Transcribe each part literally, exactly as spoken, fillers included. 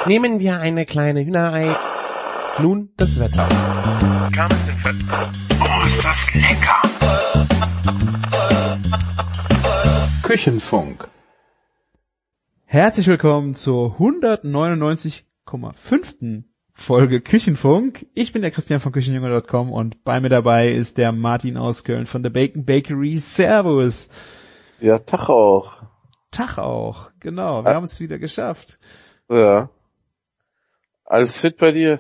Nehmen wir eine kleine Hühnerei. Nun das Wetter. Oh, ist das lecker! Küchenfunk. Herzlich willkommen zur hundertneunundneunzig Komma fünf. Folge Küchenfunk. Ich bin der Christian von Küchenjunge Punkt com und bei mir dabei ist der Martin aus Köln von der Bacon Bakery. Servus. Ja, Tag auch. Tag auch, genau. Wir ja. haben es wieder geschafft. Ja. Alles fit bei dir?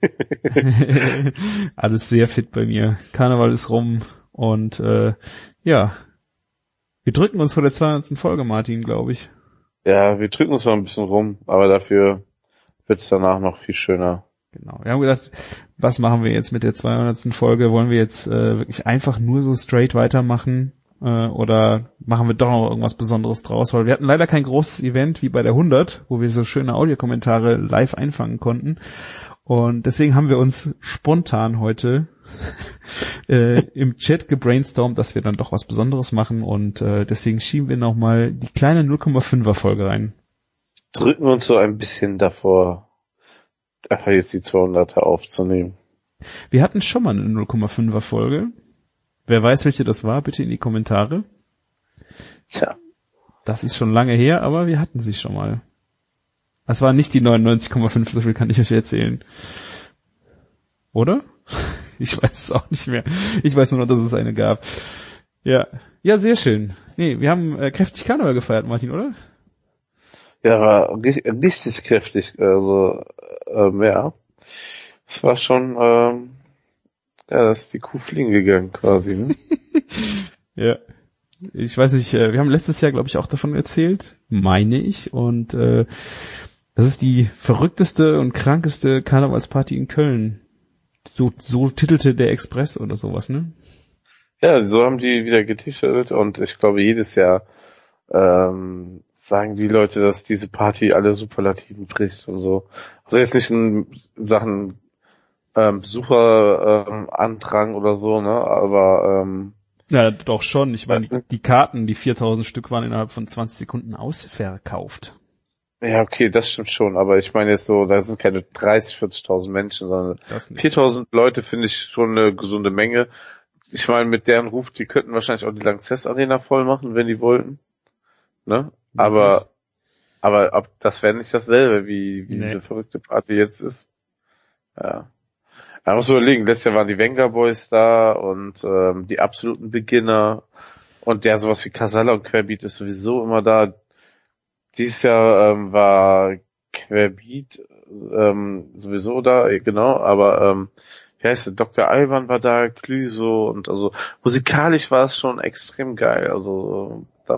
Alles sehr fit bei mir. Karneval ist rum und äh, ja, wir drücken uns vor der zweihundertsten Folge, Martin, glaube ich. Ja, wir drücken uns noch ein bisschen rum, aber dafür wird's danach noch viel schöner. Genau. Wir haben gedacht, was machen wir jetzt mit der zweihundertsten Folge? Wollen wir jetzt äh, wirklich einfach nur so straight weitermachen äh, oder machen wir doch noch irgendwas Besonderes draus? Weil wir hatten leider kein großes Event wie bei der hundert, wo wir so schöne Audiokommentare live einfangen konnten. Und deswegen haben wir uns spontan heute äh, im Chat gebrainstormt, dass wir dann doch was Besonderes machen und äh, deswegen schieben wir nochmal die kleine null Komma fünfer Folge rein. Drücken wir uns so ein bisschen davor, einfach jetzt die zweihunderter aufzunehmen. Wir hatten schon mal eine null Komma fünfer Folge. Wer weiß, welche das war, bitte in die Kommentare. Tja. Das ist schon lange her, aber wir hatten sie schon mal. Das war nicht die neunundneunzig Komma fünf, so viel kann ich euch erzählen. Oder? Ich weiß es auch nicht mehr. Ich weiß nur noch, dass es eine gab. Ja, ja, sehr schön. Nee, wir haben äh, kräftig Karneval gefeiert, Martin, oder? Ja, war richtig kräftig, also ähm, ja. Es war schon, ähm, ja, da ist die Kuh fliegen gegangen quasi, ne? Ja. Ich weiß nicht, äh, wir haben letztes Jahr, glaube ich, auch davon erzählt, meine ich, und äh, das ist die verrückteste und krankeste Karnevalsparty in Köln. So, so titelte der Express oder sowas, ne? Ja, so haben die wieder getitelt und ich glaube jedes Jahr ähm, sagen die Leute, dass diese Party alle Superlativen bricht und so. Also jetzt nicht in Sachen ähm, super ähm, Andrang oder so, ne, aber ähm, ja, doch schon. Ich meine, die, die Karten, die viertausend Stück waren innerhalb von zwanzig Sekunden ausverkauft. Ja, okay, das stimmt schon, aber ich meine jetzt so, da sind keine dreißig, vierzigtausend Menschen, sondern viertausend Leute finde ich schon eine gesunde Menge. Ich meine, mit deren Ruf, die könnten wahrscheinlich auch die Lanxess Arena voll machen, wenn die wollten. Ne? Aber, aber ob, das wäre nicht dasselbe, wie, wie nee. Diese verrückte Party jetzt ist. Ja. Man muss überlegen, letztes Jahr waren die Venga Boys da und ähm, die absoluten Beginner und ja, sowas wie Casalla und Querbeat ist sowieso immer da. Dieses Jahr ähm, war Querbeat ähm, sowieso da, genau, aber ähm, wie heißt es, Doktor Alban war da, Clüso und also musikalisch war es schon extrem geil, also da,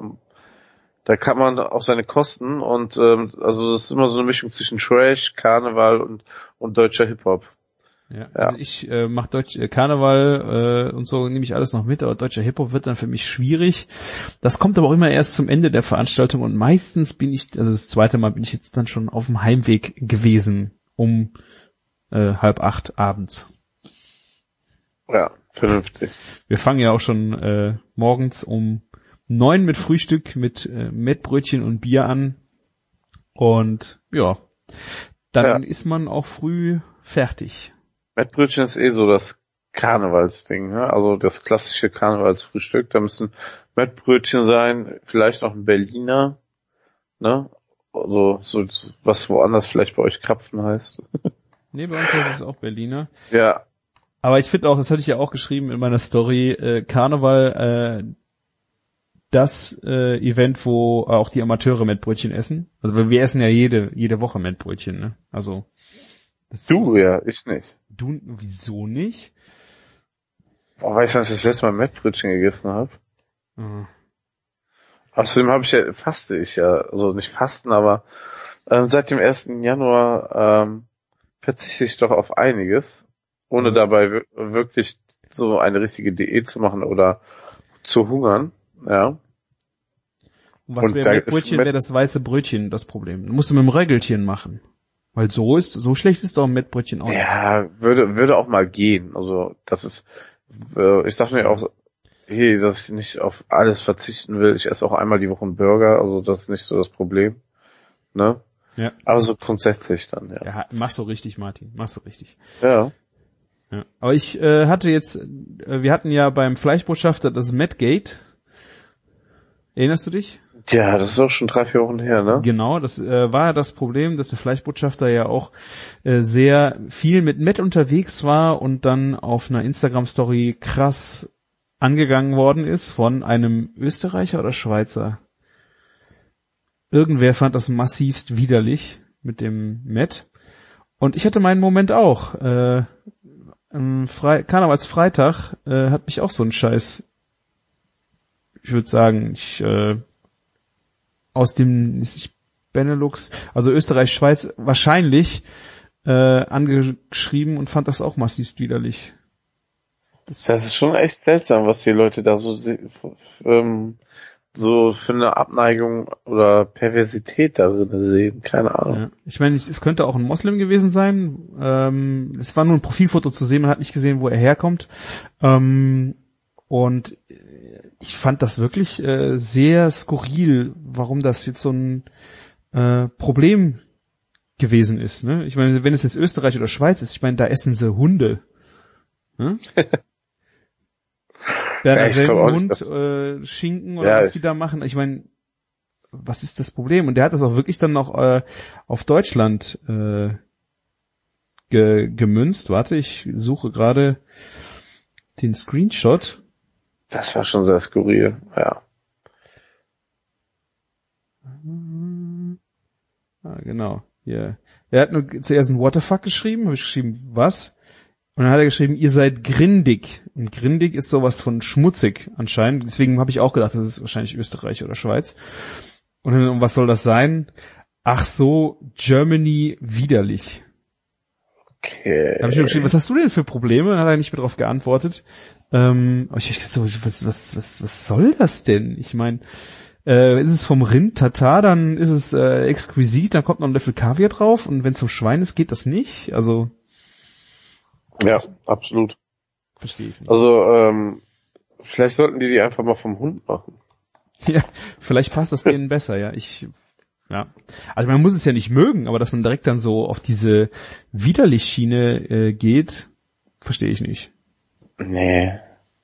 da kann man auf seine Kosten und ähm, also das ist immer so eine Mischung zwischen Trash, Karneval und und deutscher Hip-Hop. Ja, ja. Also ich äh, mache Deutsch äh, Karneval äh, und so nehme ich alles noch mit, aber deutscher Hip-Hop wird dann für mich schwierig. Das kommt aber auch immer erst zum Ende der Veranstaltung und meistens bin ich, also das zweite Mal bin ich jetzt dann schon auf dem Heimweg gewesen um äh, halb acht abends. Ja, vernünftig. Wir fangen ja auch schon äh, morgens um neun mit Frühstück, mit äh, Mettbrötchen und Bier an und ja, dann ja. Ist man auch früh fertig. Mettbrötchen ist eh so das Karnevalsding, ne? Also das klassische Karnevalsfrühstück. Da müssen Mettbrötchen sein, vielleicht noch ein Berliner, ne? Also so was woanders vielleicht bei euch Krapfen heißt. Nee, bei uns heißt es auch Berliner. Ja. Aber ich finde auch, das hatte ich ja auch geschrieben in meiner Story, äh, Karneval, äh, das äh, Event, wo auch die Amateure Mettbrötchen essen. Also wir essen ja jede jede Woche Mettbrötchen, ne? Also du ja, ich nicht. Du, wieso nicht? Boah, weißt du, wann ich das letzte Mal Mettbrötchen gegessen habe? Mhm. Außerdem habe ich ja, faste ich ja, also nicht fasten, aber ähm, seit dem ersten Januar ähm, verzichte ich doch auf einiges, ohne mhm. dabei w- wirklich so eine richtige Diät zu machen oder zu hungern, ja. Und was wäre Mettbrötchen, wäre das weiße Brötchen das Problem. Du musst du mit dem Röggelchen machen. Weil so ist, so schlecht ist doch ein Mettbrötchen auch nicht. Ja, würde, würde auch mal gehen. Also, das ist, äh, ich sag mir auch, hey, dass ich nicht auf alles verzichten will. Ich esse auch einmal die Woche einen Burger, also das ist nicht so das Problem, ne? Ja. Aber so grundsätzlich dann, ja. Ja, machst du richtig, Martin, machst du richtig. Ja. Ja. Aber ich äh, hatte jetzt, äh, wir hatten ja beim Fleischbotschafter das Madgate. Erinnerst du dich? Ja, das ist auch schon drei, vier Wochen her, ne? Genau, das äh, war ja das Problem, dass der Fleischbotschafter ja auch äh, sehr viel mit Matt unterwegs war und dann auf einer Instagram-Story krass angegangen worden ist von einem Österreicher oder Schweizer. Irgendwer fand das massivst widerlich mit dem Matt. Und ich hatte meinen Moment auch. Äh, am Fre- Karnevalsfreitag äh, hat mich auch so ein Scheiß, ich würde sagen, ich äh, aus dem nicht Benelux, also Österreich, Schweiz, wahrscheinlich äh, angeschrieben und fand das auch massiv widerlich. Das, das ist schon echt seltsam, was die Leute da so ähm, so für eine Abneigung oder Perversität darin sehen. Keine Ahnung. Ja. Ich meine, es könnte auch ein Moslem gewesen sein. Ähm, es war nur ein Profilfoto zu sehen, man hat nicht gesehen, wo er herkommt. Ähm, und ich fand das wirklich äh, sehr skurril, warum das jetzt so ein äh, Problem gewesen ist. Ne? Ich meine, wenn es jetzt Österreich oder Schweiz ist, ich meine, da essen sie Hunde. Ne? Berner Ja, Hund, äh, Schinken oder ja, was die da machen. Ich meine, was ist das Problem? Und der hat das auch wirklich dann noch äh, auf Deutschland äh, ge- gemünzt. Warte, ich suche gerade den Screenshot. Das war schon sehr skurril, ja. Ah, genau. Hier. Er hat nur zuerst ein What the fuck geschrieben, habe ich geschrieben, was? Und dann hat er geschrieben, ihr seid grindig. Und grindig ist sowas von schmutzig anscheinend. Deswegen habe ich auch gedacht, das ist wahrscheinlich Österreich oder Schweiz. Und dann, was soll das sein? Ach so, Germany widerlich. Okay. Da habe ich mir geschrieben, was hast du denn für Probleme? Dann hat er nicht mehr drauf geantwortet. Ähm, aber ich hab gedacht, so, was, was, was, was soll das denn? Ich meine, äh, ist es vom Rind Tatar, dann ist es äh, exquisit, dann kommt noch ein Löffel Kaviar drauf und wenn es zum Schwein ist, geht das nicht. Also ja, absolut. verstehe ich nicht. Also ähm, vielleicht sollten die die einfach mal vom Hund machen. Ja, vielleicht passt das denen besser, ja. Ich, ja. Also man muss es ja nicht mögen, aber dass man direkt dann so auf diese widerlich Schiene äh, geht, verstehe ich nicht. Nee.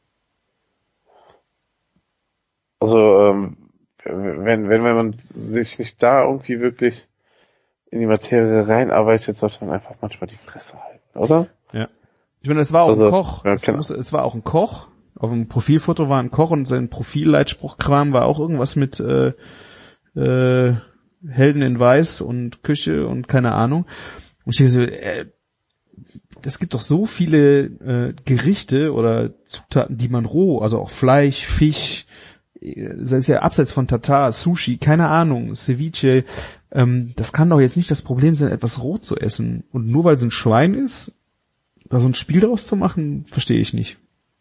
Also, ähm, wenn, wenn, wenn man sich nicht da irgendwie wirklich in die Materie reinarbeitet, sollte man einfach manchmal die Fresse halten, oder? Ja. Ich meine, es war auch Also, ein Koch. ja, Es, muss, es war auch ein Koch. Auf dem Profilfoto war ein Koch und sein Profilleitspruchkram war auch irgendwas mit äh, äh, Helden in Weiß und Küche und keine Ahnung. Und ich denke so, äh, es gibt doch so viele äh, Gerichte oder Zutaten, die man roh, also auch Fleisch, Fisch, das ist ja abseits von Tatar, Sushi, keine Ahnung, Ceviche, ähm, das kann doch jetzt nicht das Problem sein, etwas roh zu essen. Und nur weil es ein Schwein ist, da so ein Spiel draus zu machen, verstehe ich nicht.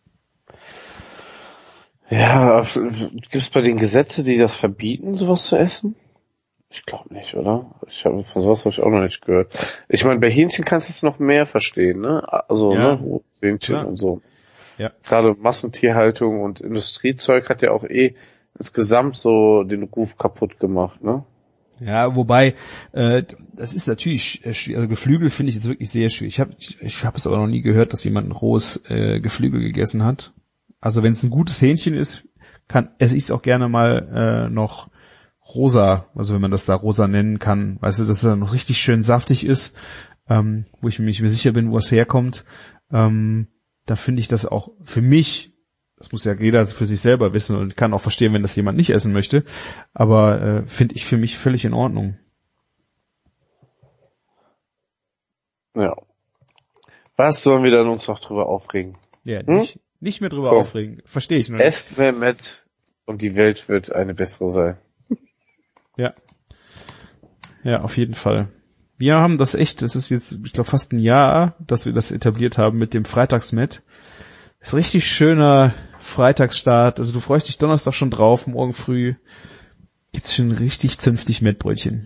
Ja, gibt es bei den Gesetzen, die das verbieten, sowas zu essen? Ich glaube nicht, oder? Ich habe von sowas habe ich auch noch nicht gehört. Ich meine, bei Hähnchen kannst du es noch mehr verstehen, ne? Also, Ja, ne, Hähnchen klar. und so. Ja. Gerade Massentierhaltung und Industriezeug hat ja auch eh insgesamt so den Ruf kaputt gemacht, ne? Ja, wobei, äh, das ist natürlich, äh, schwierig. Also Geflügel finde ich jetzt wirklich sehr schwierig. Ich habe ich, ich hab es aber noch nie gehört, dass jemand ein rohes äh, Geflügel gegessen hat. Also wenn es ein gutes Hähnchen ist, kann esse ich es auch gerne mal äh, noch rosa, also wenn man das da rosa nennen kann, weißt du, dass es dann noch richtig schön saftig ist, ähm, wo ich mir sicher bin, wo es herkommt, ähm, dann finde ich das auch für mich, das muss ja jeder für sich selber wissen und kann auch verstehen, wenn das jemand nicht essen möchte, aber äh, finde ich für mich völlig in Ordnung. Ja. Was sollen wir dann uns noch drüber aufregen? Ja, Hm? nicht, nicht mehr drüber Komm. aufregen, verstehe ich nur nicht. Esst mehr mit und die Welt wird eine bessere sein. Ja. Ja, auf jeden Fall. Wir haben das echt, das ist jetzt, ich glaube, fast ein Jahr, dass wir das etabliert haben mit dem Freitagsmet. Das ist richtig schöner Freitagsstart. Also du freust dich Donnerstag schon drauf, morgen früh gibt's schon richtig zünftig Mettbrötchen.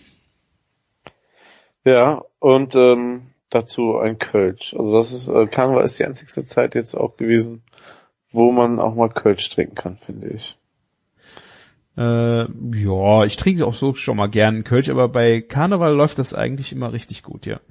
Ja, und ähm, dazu ein Kölsch. Also das ist, äh, Karneval ist die einzigste Zeit jetzt auch gewesen, wo man auch mal Kölsch trinken kann, finde ich. Äh, ja, ich trinke auch so schon mal gern einen Kölsch, aber bei Karneval läuft das eigentlich immer richtig gut, ja.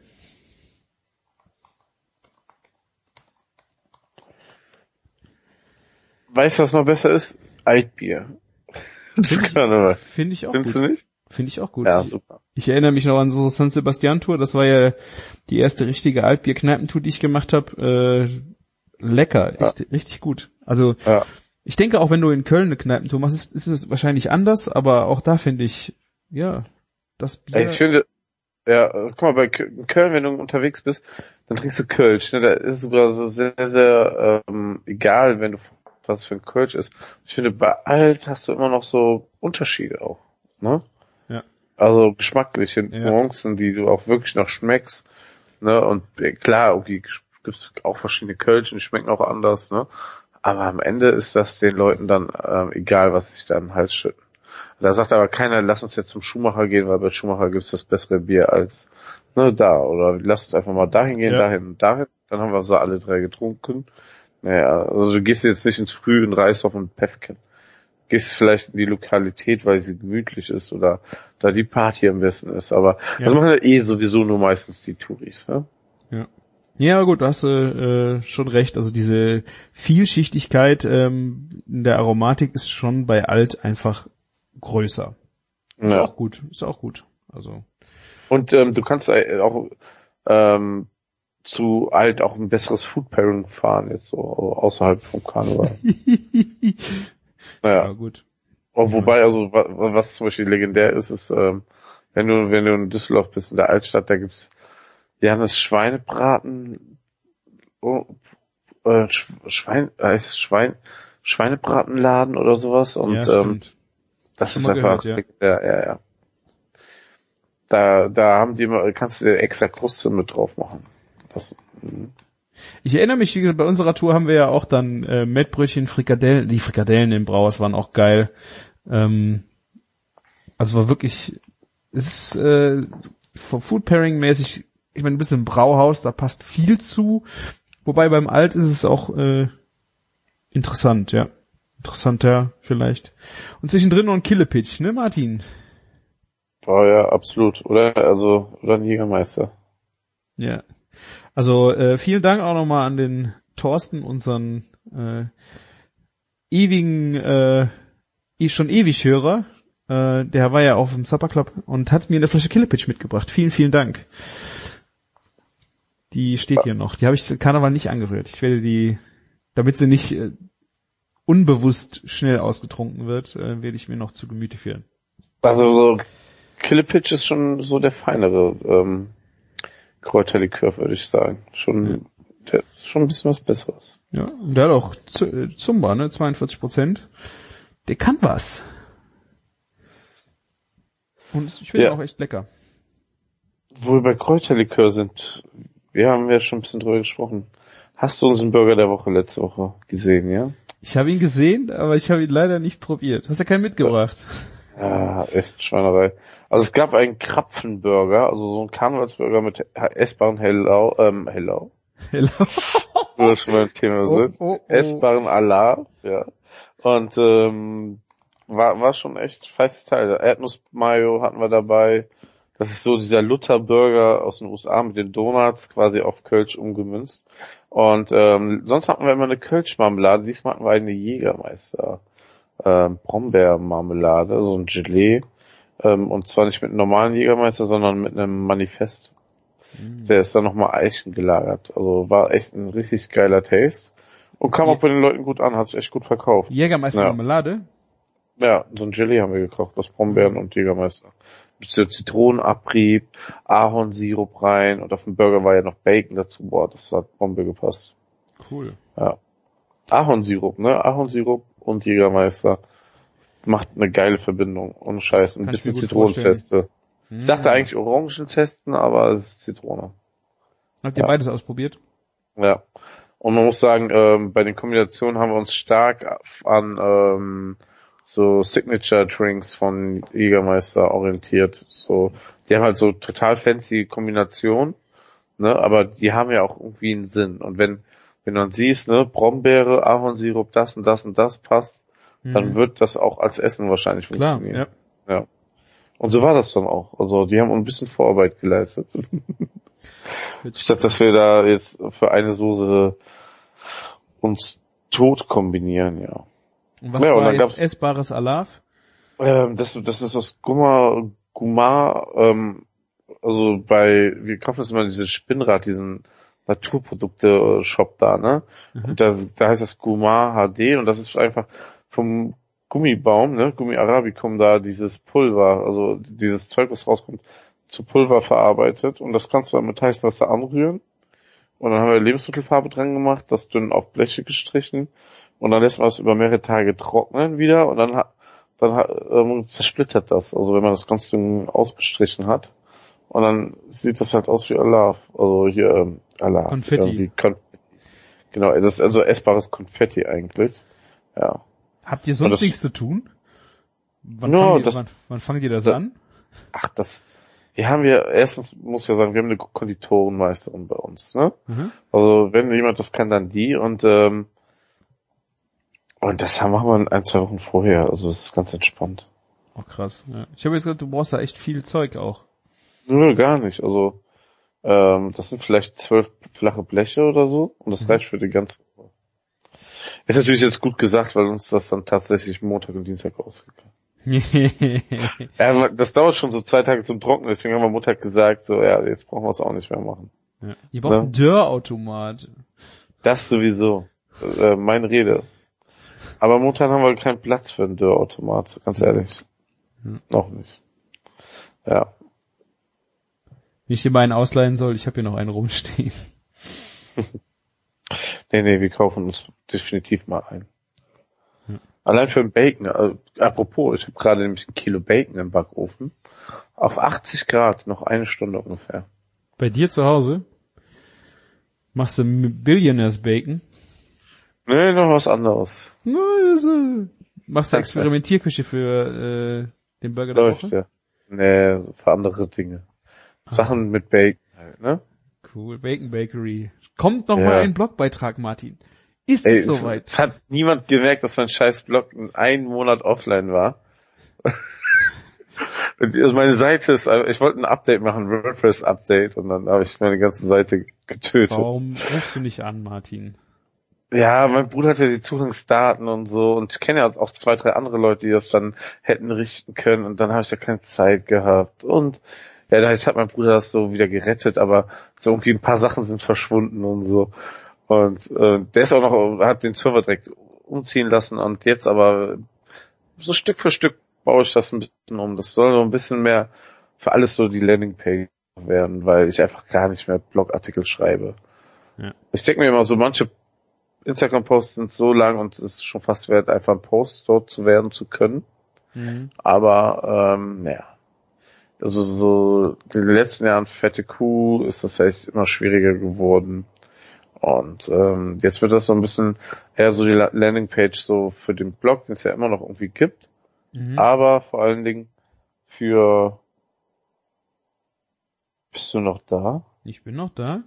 Weißt du, was noch besser ist? Altbier. Finde ich, find ich auch Findest gut. du nicht? Finde ich auch gut. Ja, ich, super. Ich erinnere mich noch an so San Sebastian Tour, das war ja die erste richtige Altbier-Kneipentour, die ich gemacht habe. Äh, lecker, ja. richtig, richtig gut. Also ja. Ich denke auch, wenn du in Köln eine Kneipentour machst, ist, ist es wahrscheinlich anders, aber auch da finde ich, ja, das Bier... Ich finde, ja, guck mal, bei Köln, wenn du unterwegs bist, dann trinkst du Kölsch, ne? Da ist es sogar so sehr, sehr ähm, egal, wenn du was für ein Kölsch ist. Ich finde, bei Alt hast du immer noch so Unterschiede auch, ne? Ja. Also geschmackliche ja. Nuancen, die du auch wirklich noch schmeckst, ne? Und klar, irgendwie gibt's auch verschiedene Kölsch und die schmecken auch anders, ne? Aber am Ende ist das den Leuten dann ähm, egal, was sich da in den Hals schütten. Da sagt aber keiner, lass uns jetzt zum Schuhmacher gehen, weil bei Schuhmacher gibt's das bessere Bier als ne, da. Oder lass uns einfach mal dahin gehen, ja. dahin und dahin. Dann haben wir so alle drei getrunken. Naja, also du gehst jetzt nicht ins Früh in Reisdorf und Päffken. Gehst vielleicht in die Lokalität, weil sie gemütlich ist oder da die Party am besten ist. Aber ja. das machen ja eh sowieso nur meistens die Touris, ne? Ja. Ja, gut, du hast äh, schon recht. Also diese Vielschichtigkeit ähm, in der Aromatik ist schon bei Alt einfach größer. Ist ja. auch gut, ist auch gut. Also und ähm, du kannst auch ähm, zu Alt auch ein besseres Food Pairing fahren jetzt so außerhalb vom Karneval. naja, ja, gut. Und wobei also was, was zum Beispiel legendär ist, ist ähm, wenn du wenn du in Düsseldorf bist in der Altstadt, da gibt's ja, das Schweinebraten, oh, äh, Schwein, heißt es Schwein, Schweinebratenladen oder sowas und ja, ähm, das ist einfach, gehört, ja. ja, ja, ja. Da, da haben die immer, kannst du dir extra Kruste mit drauf machen. Das, mh. Ich erinnere mich, wie gesagt, bei unserer Tour haben wir ja auch dann äh, Mettbrötchen, Frikadellen, die Frikadellen im Brauhaus waren auch geil. Ähm, also war wirklich, es ist äh, vom Food Pairing mäßig. Ich meine, ein bisschen im Brauhaus, da passt viel zu. Wobei beim Alt ist es auch äh, interessant, ja. Interessanter vielleicht. Und zwischendrin noch ein Killepitch, ne Martin? Oh ja, absolut. Oder also oder ein Jägermeister. Ja. Also äh, vielen Dank auch nochmal an den Thorsten, unseren äh, ewigen, äh, schon ewig Hörer. Äh, der war ja auf dem Supper Club und hat mir eine Flasche Killepitch mitgebracht. Vielen, vielen Dank. Die steht hier noch. Die habe ich Karneval nicht angerührt. Ich werde die, damit sie nicht äh, unbewusst schnell ausgetrunken wird, äh, werde ich mir noch zu Gemüte führen. Also so Killepitch ist schon so der feinere ähm, Kräuterlikör, würde ich sagen. Schon, ja. der ist schon ein bisschen was Besseres. Ja, und der hat auch Z- Zumba, ne, zweiundvierzig Prozent. Der kann was. Und ich finde ja. ihn auch echt lecker. Wo wir bei Kräuterlikör sind, wir haben ja schon ein bisschen drüber gesprochen. Hast du unseren Burger der Woche letzte Woche gesehen, ja? Ich habe ihn gesehen, aber ich habe ihn leider nicht probiert. Hast du keinen mitgebracht? Ja, echt Schweinerei. Also es gab einen Krapfenburger, also so einen Karnevalsburger mit essbaren Hellau, ähm, Hellau. Hellau. Wo wir schon beim Thema sind. Oh, oh, oh. Essbaren Alar, ja. Und ähm, war war schon echt feistes Teil. Erdnuss-Mayo hatten wir dabei. Das ist so dieser Luther-Burger aus den U S A mit den Donuts quasi auf Kölsch umgemünzt. Und ähm, sonst hatten wir immer eine Kölsch-Marmelade. Diesmal hatten wir eine Jägermeister ähm, Brombeermarmelade, so ein Gelee. Ähm, und zwar nicht mit einem normalen Jägermeister, sondern mit einem Manifest. Mhm. Der ist dann nochmal Eichen gelagert. Also war echt ein richtig geiler Taste. Und kam auch bei den Leuten gut an, hat sich echt gut verkauft. Jägermeister-Marmelade? Ja. ja, so ein Gelee haben wir gekauft, aus Brombeeren und Jägermeister. Bisschen Zitronenabrieb, Ahornsirup rein und auf dem Burger war ja noch Bacon dazu. Boah, das hat Bombe gepasst. Cool. Ja. Ahornsirup, ne? Ahornsirup und Jägermeister macht eine geile Verbindung. Ohne Scheiß. Ein bisschen Zitronenzeste. Hm. Ich dachte eigentlich Orangenzesten, aber es ist Zitrone. Habt ihr ja. beides ausprobiert? Ja. Und man muss sagen, ähm, bei den Kombinationen haben wir uns stark an ähm, so Signature-Drinks von Jägermeister orientiert. So, die haben halt so total fancy Kombinationen, ne, aber die haben ja auch irgendwie einen Sinn. Und wenn, wenn du dann siehst, ne, Brombeere, Ahornsirup, das und das und das passt, mhm. dann wird das auch als Essen wahrscheinlich funktionieren. Klar, ja. ja. Und so war das dann auch. Also die haben ein bisschen Vorarbeit geleistet. Statt dass wir da jetzt für eine Soße uns tot kombinieren, ja. Und was ja, war und dann jetzt gab's, essbares Alaf? Ähm, das, das ist das Gumma, Gumma, ähm, also bei, wir kaufen jetzt immer dieses Spinnrad, diesen Naturprodukte-Shop da, ne? Mhm. Und da, da heißt das Gumma H D und das ist einfach vom Gummibaum, ne? Gummi Arabicum da dieses Pulver, also dieses Zeug, was rauskommt, zu Pulver verarbeitet und das kannst du dann mit heißem Wasser anrühren und dann haben wir Lebensmittelfarbe dran gemacht, das dünn auf Bleche gestrichen und dann lässt man es über mehrere Tage trocknen wieder und dann hat dann ähm, zersplittert das, also wenn man das ganz dünn ausgestrichen hat. Und dann sieht das halt aus wie Alaf, also hier ähm, Alaf. Konfetti. Konfetti. Genau, das ist also essbares Konfetti eigentlich. Ja. Habt ihr sonst das, nichts zu tun? Wann, no, fangen, die, das, wann, wann fangen die das da, an? Ach, das, wir haben ja, erstens muss ich ja sagen, wir haben eine Konditorenmeisterin bei uns, ne? Mhm. Also wenn jemand das kann, dann die und ähm, und das machen wir ein, zwei Wochen vorher, also das ist ganz entspannt. Oh krass. Ja. Ich habe jetzt gesagt, du brauchst da echt viel Zeug auch. Nö, gar nicht. Also ähm, das sind vielleicht zwölf flache Bleche oder so und das mhm. reicht für die ganze Woche. Ist natürlich jetzt gut gesagt, weil uns das dann tatsächlich Montag und Dienstag ausgegangen. Ja, das dauert schon so zwei Tage zum Trocknen, deswegen haben wir Montag gesagt, so ja, jetzt brauchen wir es auch nicht mehr machen. Ja. Ihr braucht ne? einen Dörrautomat. Das sowieso. Äh, meine Rede. Aber momentan haben wir keinen Platz für einen Dörrautomat, ganz ehrlich. Hm. Noch nicht. Ja. Wie ich dir mal einen ausleihen soll, ich habe hier noch einen rumstehen. nee, nee, wir kaufen uns definitiv mal ein. Hm. Allein für ein Bacon, also, apropos, ich habe gerade nämlich ein Kilo Bacon im Backofen. Auf achtzig Grad, noch eine Stunde ungefähr. Bei dir zu Hause? Machst du Billionaires Bacon? Nee, noch was anderes. Machst du Experimentierküche für äh, den Burger der Woche? Ja. Nee, für andere Dinge. Ah. Sachen mit Bacon halt, ne? Cool, Bacon Bakery. Kommt noch ja. mal ein Blogbeitrag, Martin. Ist Ey, es soweit? Es, es hat niemand gemerkt, dass mein scheiß Blog in einem Monat offline war. Also meine Seite ist, ich wollte ein Update machen, WordPress-Update, und dann habe ich meine ganze Seite getötet. Warum rufst du nicht an, Martin? Ja, mein Bruder hat ja die Zugangsdaten und so und ich kenne ja auch zwei, drei andere Leute, die das dann hätten richten können und dann habe ich ja keine Zeit gehabt und ja, jetzt hat mein Bruder das so wieder gerettet, aber so irgendwie ein paar Sachen sind verschwunden und so und äh, der ist auch noch, hat den Server direkt umziehen lassen und jetzt aber so Stück für Stück baue ich das ein bisschen um. Das soll so ein bisschen mehr für alles so die Landingpage werden, weil ich einfach gar nicht mehr Blogartikel schreibe. Ja. Ich denke mir immer so, manche Instagram-Posts sind so lang und es ist schon fast wert, einfach ein Post dort zu werden zu können. Mhm. Aber, ähm, naja. Also so in den letzten Jahren fette Kuh ist das echt immer schwieriger geworden. Und ähm, jetzt wird das so ein bisschen eher so die Landingpage so für den Blog, den es ja immer noch irgendwie gibt. Mhm. Aber vor allen Dingen für... Bist du noch da? Ich bin noch da.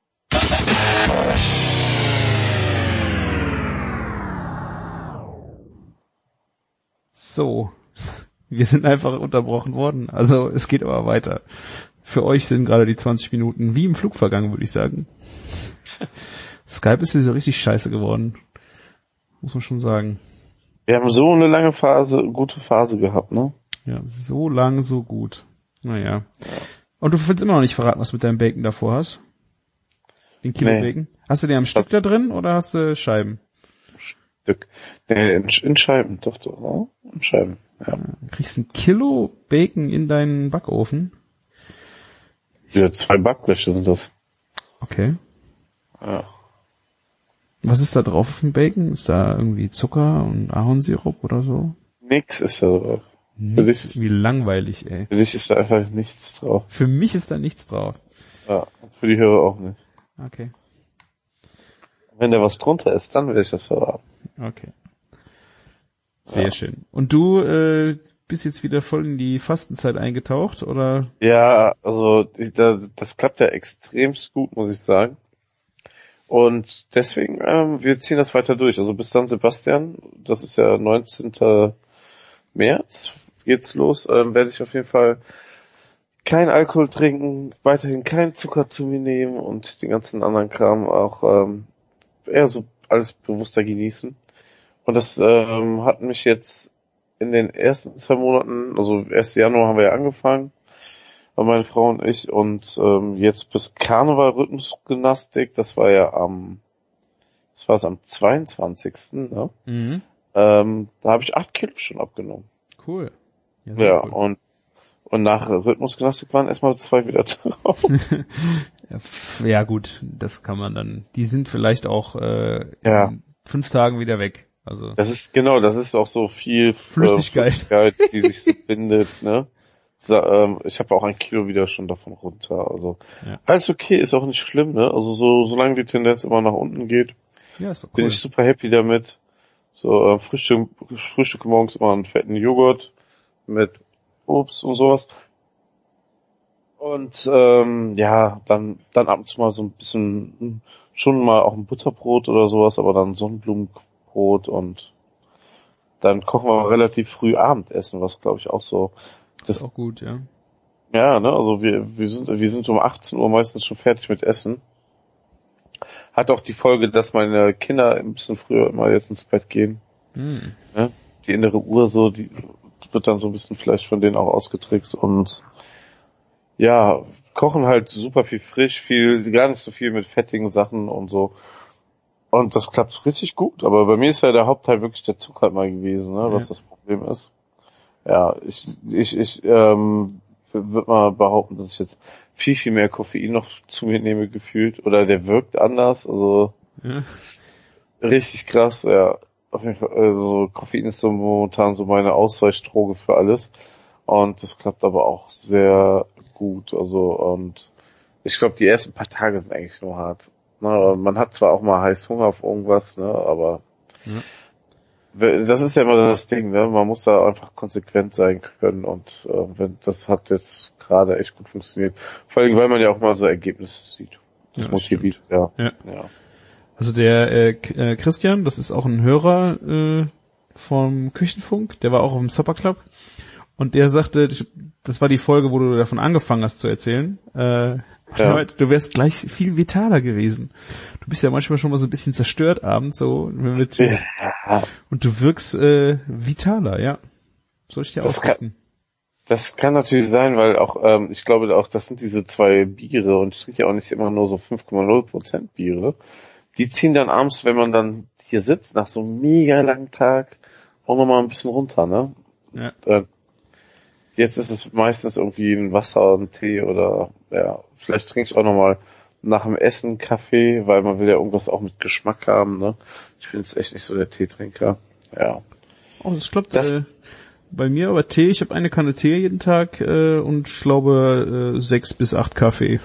So, wir sind einfach unterbrochen worden. Also es geht aber weiter. Für euch sind gerade die zwanzig Minuten wie im Flug vergangen, würde ich sagen. Skype ist hier so richtig scheiße geworden. Muss man schon sagen. Wir haben so eine lange Phase, gute Phase gehabt, ne? Ja, so lang, so gut. Naja. Ja. Und du willst immer noch nicht verraten, was du mit deinem Bacon davor hast? Den Kilo nee. Bacon? Hast du den am Stück da drin oder hast du Scheiben? Stück. Nee, in, in Scheiben, doch, doch, oh, in Scheiben, ja. Kriegst ein Kilo Bacon in deinen Backofen? Ja, zwei Backbleche sind das. Okay. Ja. Was ist da drauf auf dem Bacon? Ist da irgendwie Zucker und Ahornsirup oder so? Nix ist da drauf. Nichts, für dich ist, wie langweilig, ey. Für dich ist da einfach nichts drauf. Für mich ist da nichts drauf. Ja, für die Hörer auch nicht. Okay. Wenn da was drunter ist, dann will ich das verraten. Okay. Sehr ja. schön. Und du äh, bist jetzt wieder voll in die Fastenzeit eingetaucht, oder? Ja, also ich, da, das klappt ja extremst gut, muss ich sagen. Und deswegen, ähm, wir ziehen das weiter durch. Also bis San Sebastian, das ist ja neunzehnten März, geht's los, ähm, werde ich auf jeden Fall kein Alkohol trinken, weiterhin kein Zucker zu mir nehmen und den ganzen anderen Kram auch ähm, eher so alles bewusster genießen. Und das ähm, hat mich jetzt in den ersten zwei Monaten, also ersten Januar haben wir ja angefangen, meine Frau und ich, und ähm, jetzt bis Karneval Rhythmusgymnastik, das war ja am, das war es am zweiundzwanzigsten Ne? Mhm. Ähm, da habe ich acht Kilo schon abgenommen. Cool. Ja, ja cool. und und nach Rhythmusgymnastik waren erstmal zwei wieder drauf. Ja gut, das kann man dann. Die sind vielleicht auch äh, ja. in fünf Tagen wieder weg. Also das ist genau, das ist auch so viel Flüssigkeit, äh, Flüssigkeit die sich so bindet, ne? So, ähm, ich habe auch ein Kilo wieder schon davon runter. Also ja. Alles okay, ist auch nicht schlimm, ne? Also so solange die Tendenz immer nach unten geht, ja, ist doch cool. Bin ich super happy damit. So äh, Frühstück, Frühstück morgens immer einen fetten Joghurt mit Obst und sowas. Und ähm, ja, dann dann ab und zu mal so ein bisschen, schon mal auch ein Butterbrot oder sowas, aber dann Sonnenblumenbrot und dann kochen wir relativ früh Abendessen, was glaube ich auch so. Das ist auch gut, ja. Ja, ne, also wir wir sind wir sind um achtzehn Uhr meistens schon fertig mit Essen. Hat auch die Folge, dass meine Kinder ein bisschen früher immer jetzt ins Bett gehen. Hm. Ne? Die innere Uhr so, die wird dann so ein bisschen vielleicht von denen auch ausgetrickst und ja, kochen halt super viel frisch, viel, gar nicht so viel mit fettigen Sachen und so. Und das klappt richtig gut. Aber bei mir ist ja der Hauptteil wirklich der Zucker halt mal gewesen, ne, was ja. das Problem ist. Ja, ich, ich, ich, ähm, würde mal behaupten, dass ich jetzt viel, viel mehr Koffein noch zu mir nehme gefühlt. Oder der wirkt anders, also, ja. Richtig krass, ja. Auf jeden Fall, also Koffein ist so momentan so meine Ausweichdroge für alles. Und das klappt aber auch sehr gut. Also, und ich glaube, die ersten paar Tage sind eigentlich nur hart. Ne, man hat zwar auch mal heiß Hunger auf irgendwas, ne, aber ja. das ist ja immer das Ding, ne? Man muss da einfach konsequent sein können und äh, wenn das hat jetzt gerade echt gut funktioniert. Vor allem, weil man ja auch mal so Ergebnisse sieht. Das, ja, motiviert, ja. ja. ja. Also der äh, K- äh, Christian, das ist auch ein Hörer äh, vom Küchenfunk, der war auch auf dem Supper Club und der sagte, das war die Folge, wo du davon angefangen hast zu erzählen, äh, ja. du wärst gleich viel vitaler gewesen. Du bist ja manchmal schon mal so ein bisschen zerstört abends, so mit ja. und du wirkst äh, vitaler, ja. Soll ich dir das ausrichten? Kann, das kann natürlich sein, weil auch, ähm, ich glaube auch, das sind diese zwei Biere und ich trinke ja auch nicht immer nur so fünf Komma null Prozent Biere. Die ziehen dann abends, wenn man dann hier sitzt, nach so einem mega langen Tag, auch nochmal ein bisschen runter, ne? Ja. Äh, jetzt ist es meistens irgendwie ein Wasser, ein Tee oder, ja, vielleicht trinke ich auch nochmal nach dem Essen Kaffee, weil man will ja irgendwas auch mit Geschmack haben, ne? Ich bin jetzt echt nicht so der Teetrinker, ja. Oh, das klappt das, äh, bei mir, aber Tee, ich habe eine Kanne Tee jeden Tag äh, und ich glaube äh, sechs bis acht Kaffee.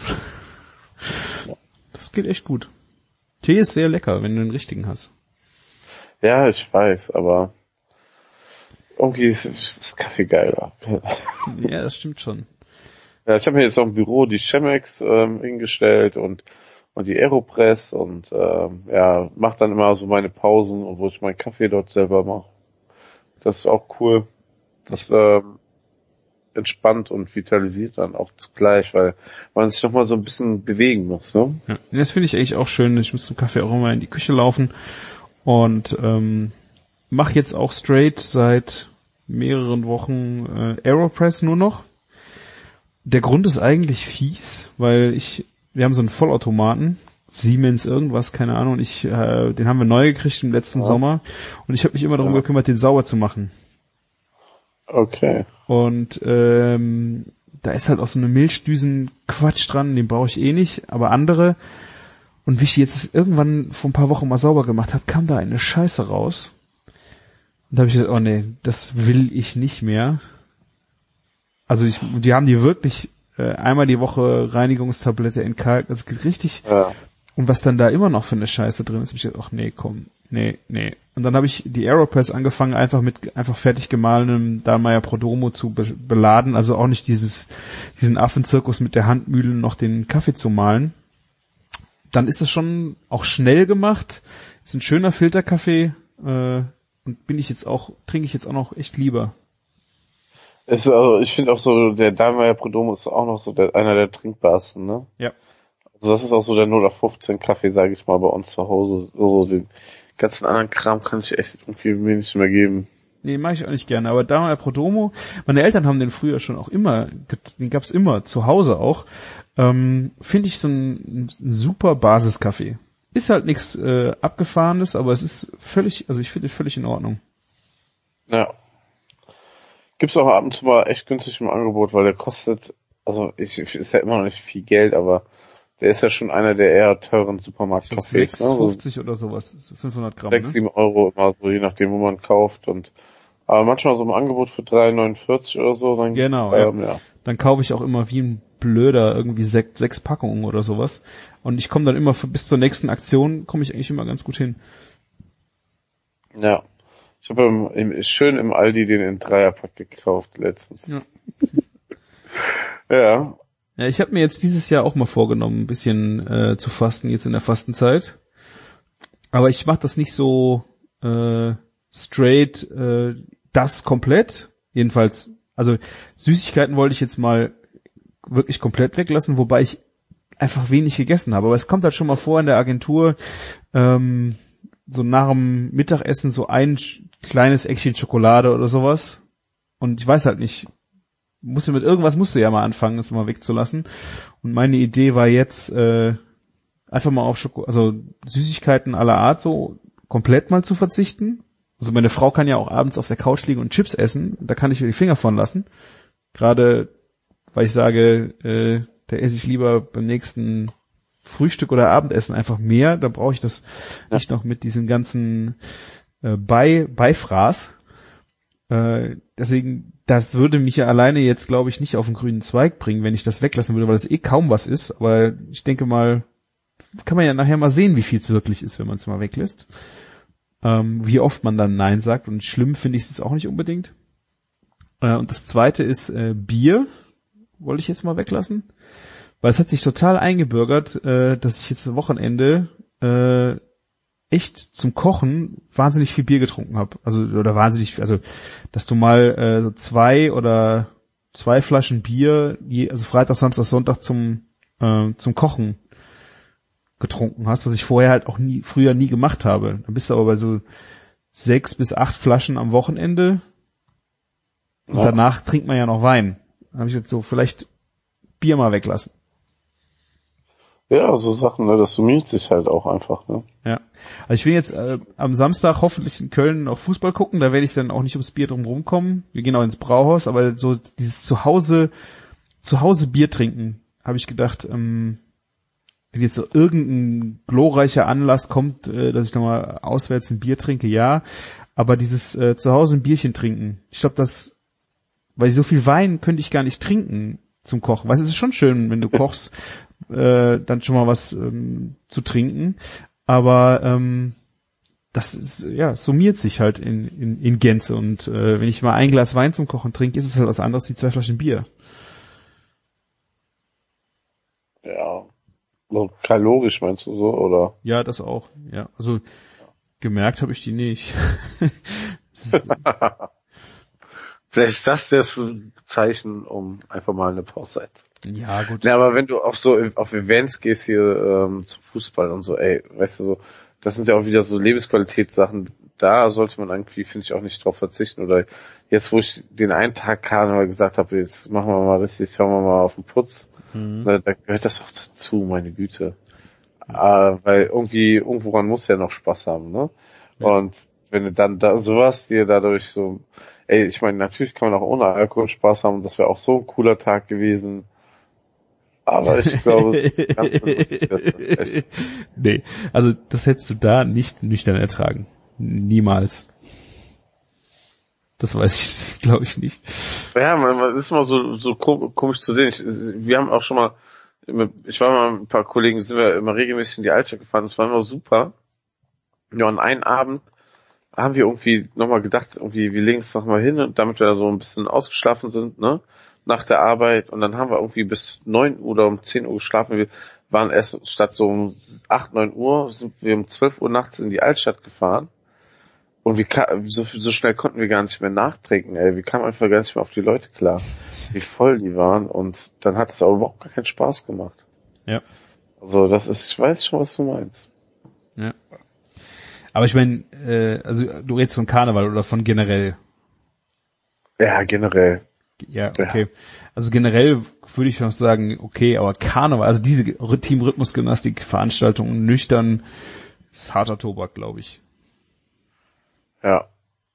Das geht echt gut. Tee ist sehr lecker, wenn du den richtigen hast. Ja, ich weiß, aber irgendwie ist, ist Kaffee geiler. Ja, das stimmt schon. Ja, ich habe mir jetzt auch im Büro die Chemex ähm, hingestellt und und die Aeropress und ähm, ja, mach dann immer so meine Pausen und wo ich meinen Kaffee dort selber mache. Das ist auch cool. Das ähm, entspannt und vitalisiert dann auch zugleich, weil man sich noch mal so ein bisschen bewegen muss, ne? Ja, das finde ich eigentlich auch schön. Ich muss zum Kaffee auch immer in die Küche laufen und ähm, mache jetzt auch straight seit mehreren Wochen äh, Aeropress nur noch. Der Grund ist eigentlich fies, weil ich, wir haben so einen Vollautomaten, Siemens irgendwas, keine Ahnung, und ich, äh, den haben wir neu gekriegt im letzten ja. Sommer und ich habe mich immer darum ja. gekümmert, den sauber zu machen. Okay. Und ähm, da ist halt auch so eine Milchdüsen-Quatsch dran, den brauche ich eh nicht, aber andere. Und wie ich jetzt irgendwann vor ein paar Wochen mal sauber gemacht habe, kam da eine Scheiße raus. Und da habe ich gesagt, oh nee, das will ich nicht mehr. Also ich, die haben die wirklich äh, einmal die Woche Reinigungstablette entkalkt, das geht richtig. Ja. Und was dann da immer noch für eine Scheiße drin ist, habe ich gesagt, ach nee, komm, nee, nee. Und dann habe ich die Aeropress angefangen, einfach mit einfach fertig gemahlenem Dahlmeier Prodomo zu be- beladen, also auch nicht dieses diesen Affenzirkus mit der Handmühle noch den Kaffee zu mahlen. dann ist es schon auch schnell gemacht. Ist ein schöner Filterkaffee äh, und bin ich jetzt auch, trinke ich jetzt auch noch echt lieber. Ist, also ich finde auch so, der Dahlmeier Perdomo ist auch noch so der, einer der trinkbarsten, ne? Ja. Also das ist auch so der null fünfzehn Kaffee, sage ich mal, bei uns zu Hause. So den ganzen anderen Kram kann ich echt irgendwie mir nicht mehr geben. Nee, mache ich auch nicht gerne. Aber Dahlmeier Perdomo, meine Eltern haben den früher schon auch immer, den gab's immer, zu Hause auch. Ähm, finde ich so ein, ein super Basiskaffee. Ist halt nichts äh, Abgefahrenes, aber es ist völlig, also ich finde völlig in Ordnung. Ja. Gibt's auch ab und zu mal echt günstig im Angebot, weil der kostet, also ich, ist ja immer noch nicht viel Geld, aber der ist ja schon einer der eher teuren Supermarktcafés. sechs fünfzig ne? Oder sowas, fünfhundert Gramm, sechs, ne? sieben Euro immer so, je nachdem, wo man kauft und aber manchmal so im Angebot für drei neunundvierzig oder so. Dann, genau, ähm, ja. ja. Dann kaufe ich auch immer wie ein Blöder irgendwie sechs, sechs Packungen oder sowas. Und ich komme dann immer für, bis zur nächsten Aktion, komme ich eigentlich immer ganz gut hin. Ja. Ich habe im, im, schön im Aldi den in Dreierpack gekauft letztens. Ja. Ja. Ja, ich habe mir jetzt dieses Jahr auch mal vorgenommen, ein bisschen äh, zu fasten, jetzt in der Fastenzeit. Aber ich mache das nicht so äh, straight, äh, das komplett. Jedenfalls, also Süßigkeiten wollte ich jetzt mal wirklich komplett weglassen, wobei ich einfach wenig gegessen habe. Aber es kommt halt schon mal vor in der Agentur, ähm, so nach dem Mittagessen so ein kleines Eckchen Schokolade oder sowas. Und ich weiß halt nicht, musst du mit irgendwas musst du ja mal anfangen, das mal wegzulassen. Und meine Idee war jetzt äh, einfach mal auf Schoko, also Süßigkeiten aller Art so komplett mal zu verzichten. Also meine Frau kann ja auch abends auf der Couch liegen und Chips essen, da kann ich mir die Finger von lassen. Gerade weil ich sage, äh, da esse ich lieber beim nächsten Frühstück oder Abendessen einfach mehr, da brauche ich das ja. nicht noch mit diesem ganzen äh, Bei Beifraß. Äh, deswegen, das würde mich ja alleine jetzt, glaube ich, nicht auf den grünen Zweig bringen, wenn ich das weglassen würde, weil das eh kaum was ist. Aber ich denke mal, kann man ja nachher mal sehen, wie viel es wirklich ist, wenn man es mal weglässt. Ähm, wie oft man dann Nein sagt. Und schlimm finde ich es jetzt auch nicht unbedingt. Äh, und das Zweite ist äh, Bier. Wollte ich jetzt mal weglassen. Weil es hat sich total eingebürgert, äh, dass ich jetzt am Wochenende äh, echt zum Kochen wahnsinnig viel Bier getrunken habe. Also oder wahnsinnig, also dass du mal äh, so zwei oder zwei Flaschen Bier, je, also Freitag, Samstag, Sonntag zum äh, zum Kochen getrunken hast, was ich vorher halt auch nie, früher nie gemacht habe. Dann bist du aber bei so sechs bis acht Flaschen am Wochenende und ja. Danach trinkt man ja noch Wein. Dann habe ich jetzt so vielleicht Bier mal weglassen. Ja, so Sachen, ne, das summiert sich halt auch einfach, ne? Ja. Also ich will jetzt äh, am Samstag hoffentlich in Köln auf Fußball gucken, da werde ich dann auch nicht ums Bier drum rumkommen. Wir gehen auch ins Brauhaus, aber so dieses Zuhause, Zuhause Bier trinken, habe ich gedacht, ähm, wenn jetzt so irgendein glorreicher Anlass kommt, äh, dass ich nochmal auswärts ein Bier trinke, ja, aber dieses äh, Zuhause ein Bierchen trinken, ich glaube, das, weil so viel Wein könnte ich gar nicht trinken zum Kochen. Weißt du, es ist schon schön, wenn du kochst, äh, dann schon mal was ähm, zu trinken, aber ähm, das ist, ja, summiert sich halt in, in, in Gänze und äh, wenn ich mal ein Glas Wein zum Kochen trinke, ist es halt was anderes wie zwei Flaschen Bier. Ja, also kalorisch meinst du so, oder? Ja, das auch, ja, also gemerkt habe ich die nicht. ist, Vielleicht ist das das Zeichen, um einfach mal eine Pause einzulegen. Ja, gut. Ja, aber wenn du auch so auf Events gehst hier ähm, zum Fußball und so, ey, weißt du so, das sind ja auch wieder so Lebensqualitätssachen, da sollte man irgendwie, finde ich, auch nicht drauf verzichten. Oder jetzt, wo ich den einen Tag Karneval gesagt habe, jetzt machen wir mal richtig, schauen wir mal auf den Putz, mhm. da, da gehört das auch dazu, meine Güte. Mhm. Äh, weil irgendwie, irgendworan muss ja noch Spaß haben, ne? Ja. Und wenn du dann da sowas dir dadurch so, ey, ich meine, natürlich kann man auch ohne Alkohol Spaß haben, das wäre auch so ein cooler Tag gewesen. Aber ich glaube, ganz lustig wäre es echt. Nee, also das hättest du da nicht nüchtern ertragen. Niemals. Das weiß ich, glaube ich nicht. Ja, man, man ist immer so, so komisch zu sehen. Ich, wir haben auch schon mal, ich war mal mit ein paar Kollegen, sind wir immer regelmäßig in die Altstadt gefahren, das war immer super. Ja, und einen Abend haben wir irgendwie nochmal gedacht, irgendwie, wir legen es nochmal hin, und damit wir da so ein bisschen ausgeschlafen sind, ne? nach der Arbeit und dann haben wir irgendwie bis neun Uhr oder um zehn Uhr geschlafen. Wir waren erst statt so um acht, neun Uhr, sind wir um zwölf Uhr nachts in die Altstadt gefahren und wir kam, so, so schnell konnten wir gar nicht mehr nachtrinken, ey. Wir kamen einfach gar nicht mehr auf die Leute klar, wie voll die waren und dann hat es aber überhaupt gar keinen Spaß gemacht. Ja. Also das ist, ich weiß schon, was du meinst. Ja. Aber ich meine, äh, also du redest von Karneval oder von generell? Ja, generell. Ja, okay. Ja. Also generell würde ich noch sagen, okay, aber Karneval, also diese Team-Rhythmus-Gymnastik-Veranstaltungen nüchtern, ist harter Tobak, glaube ich. Ja.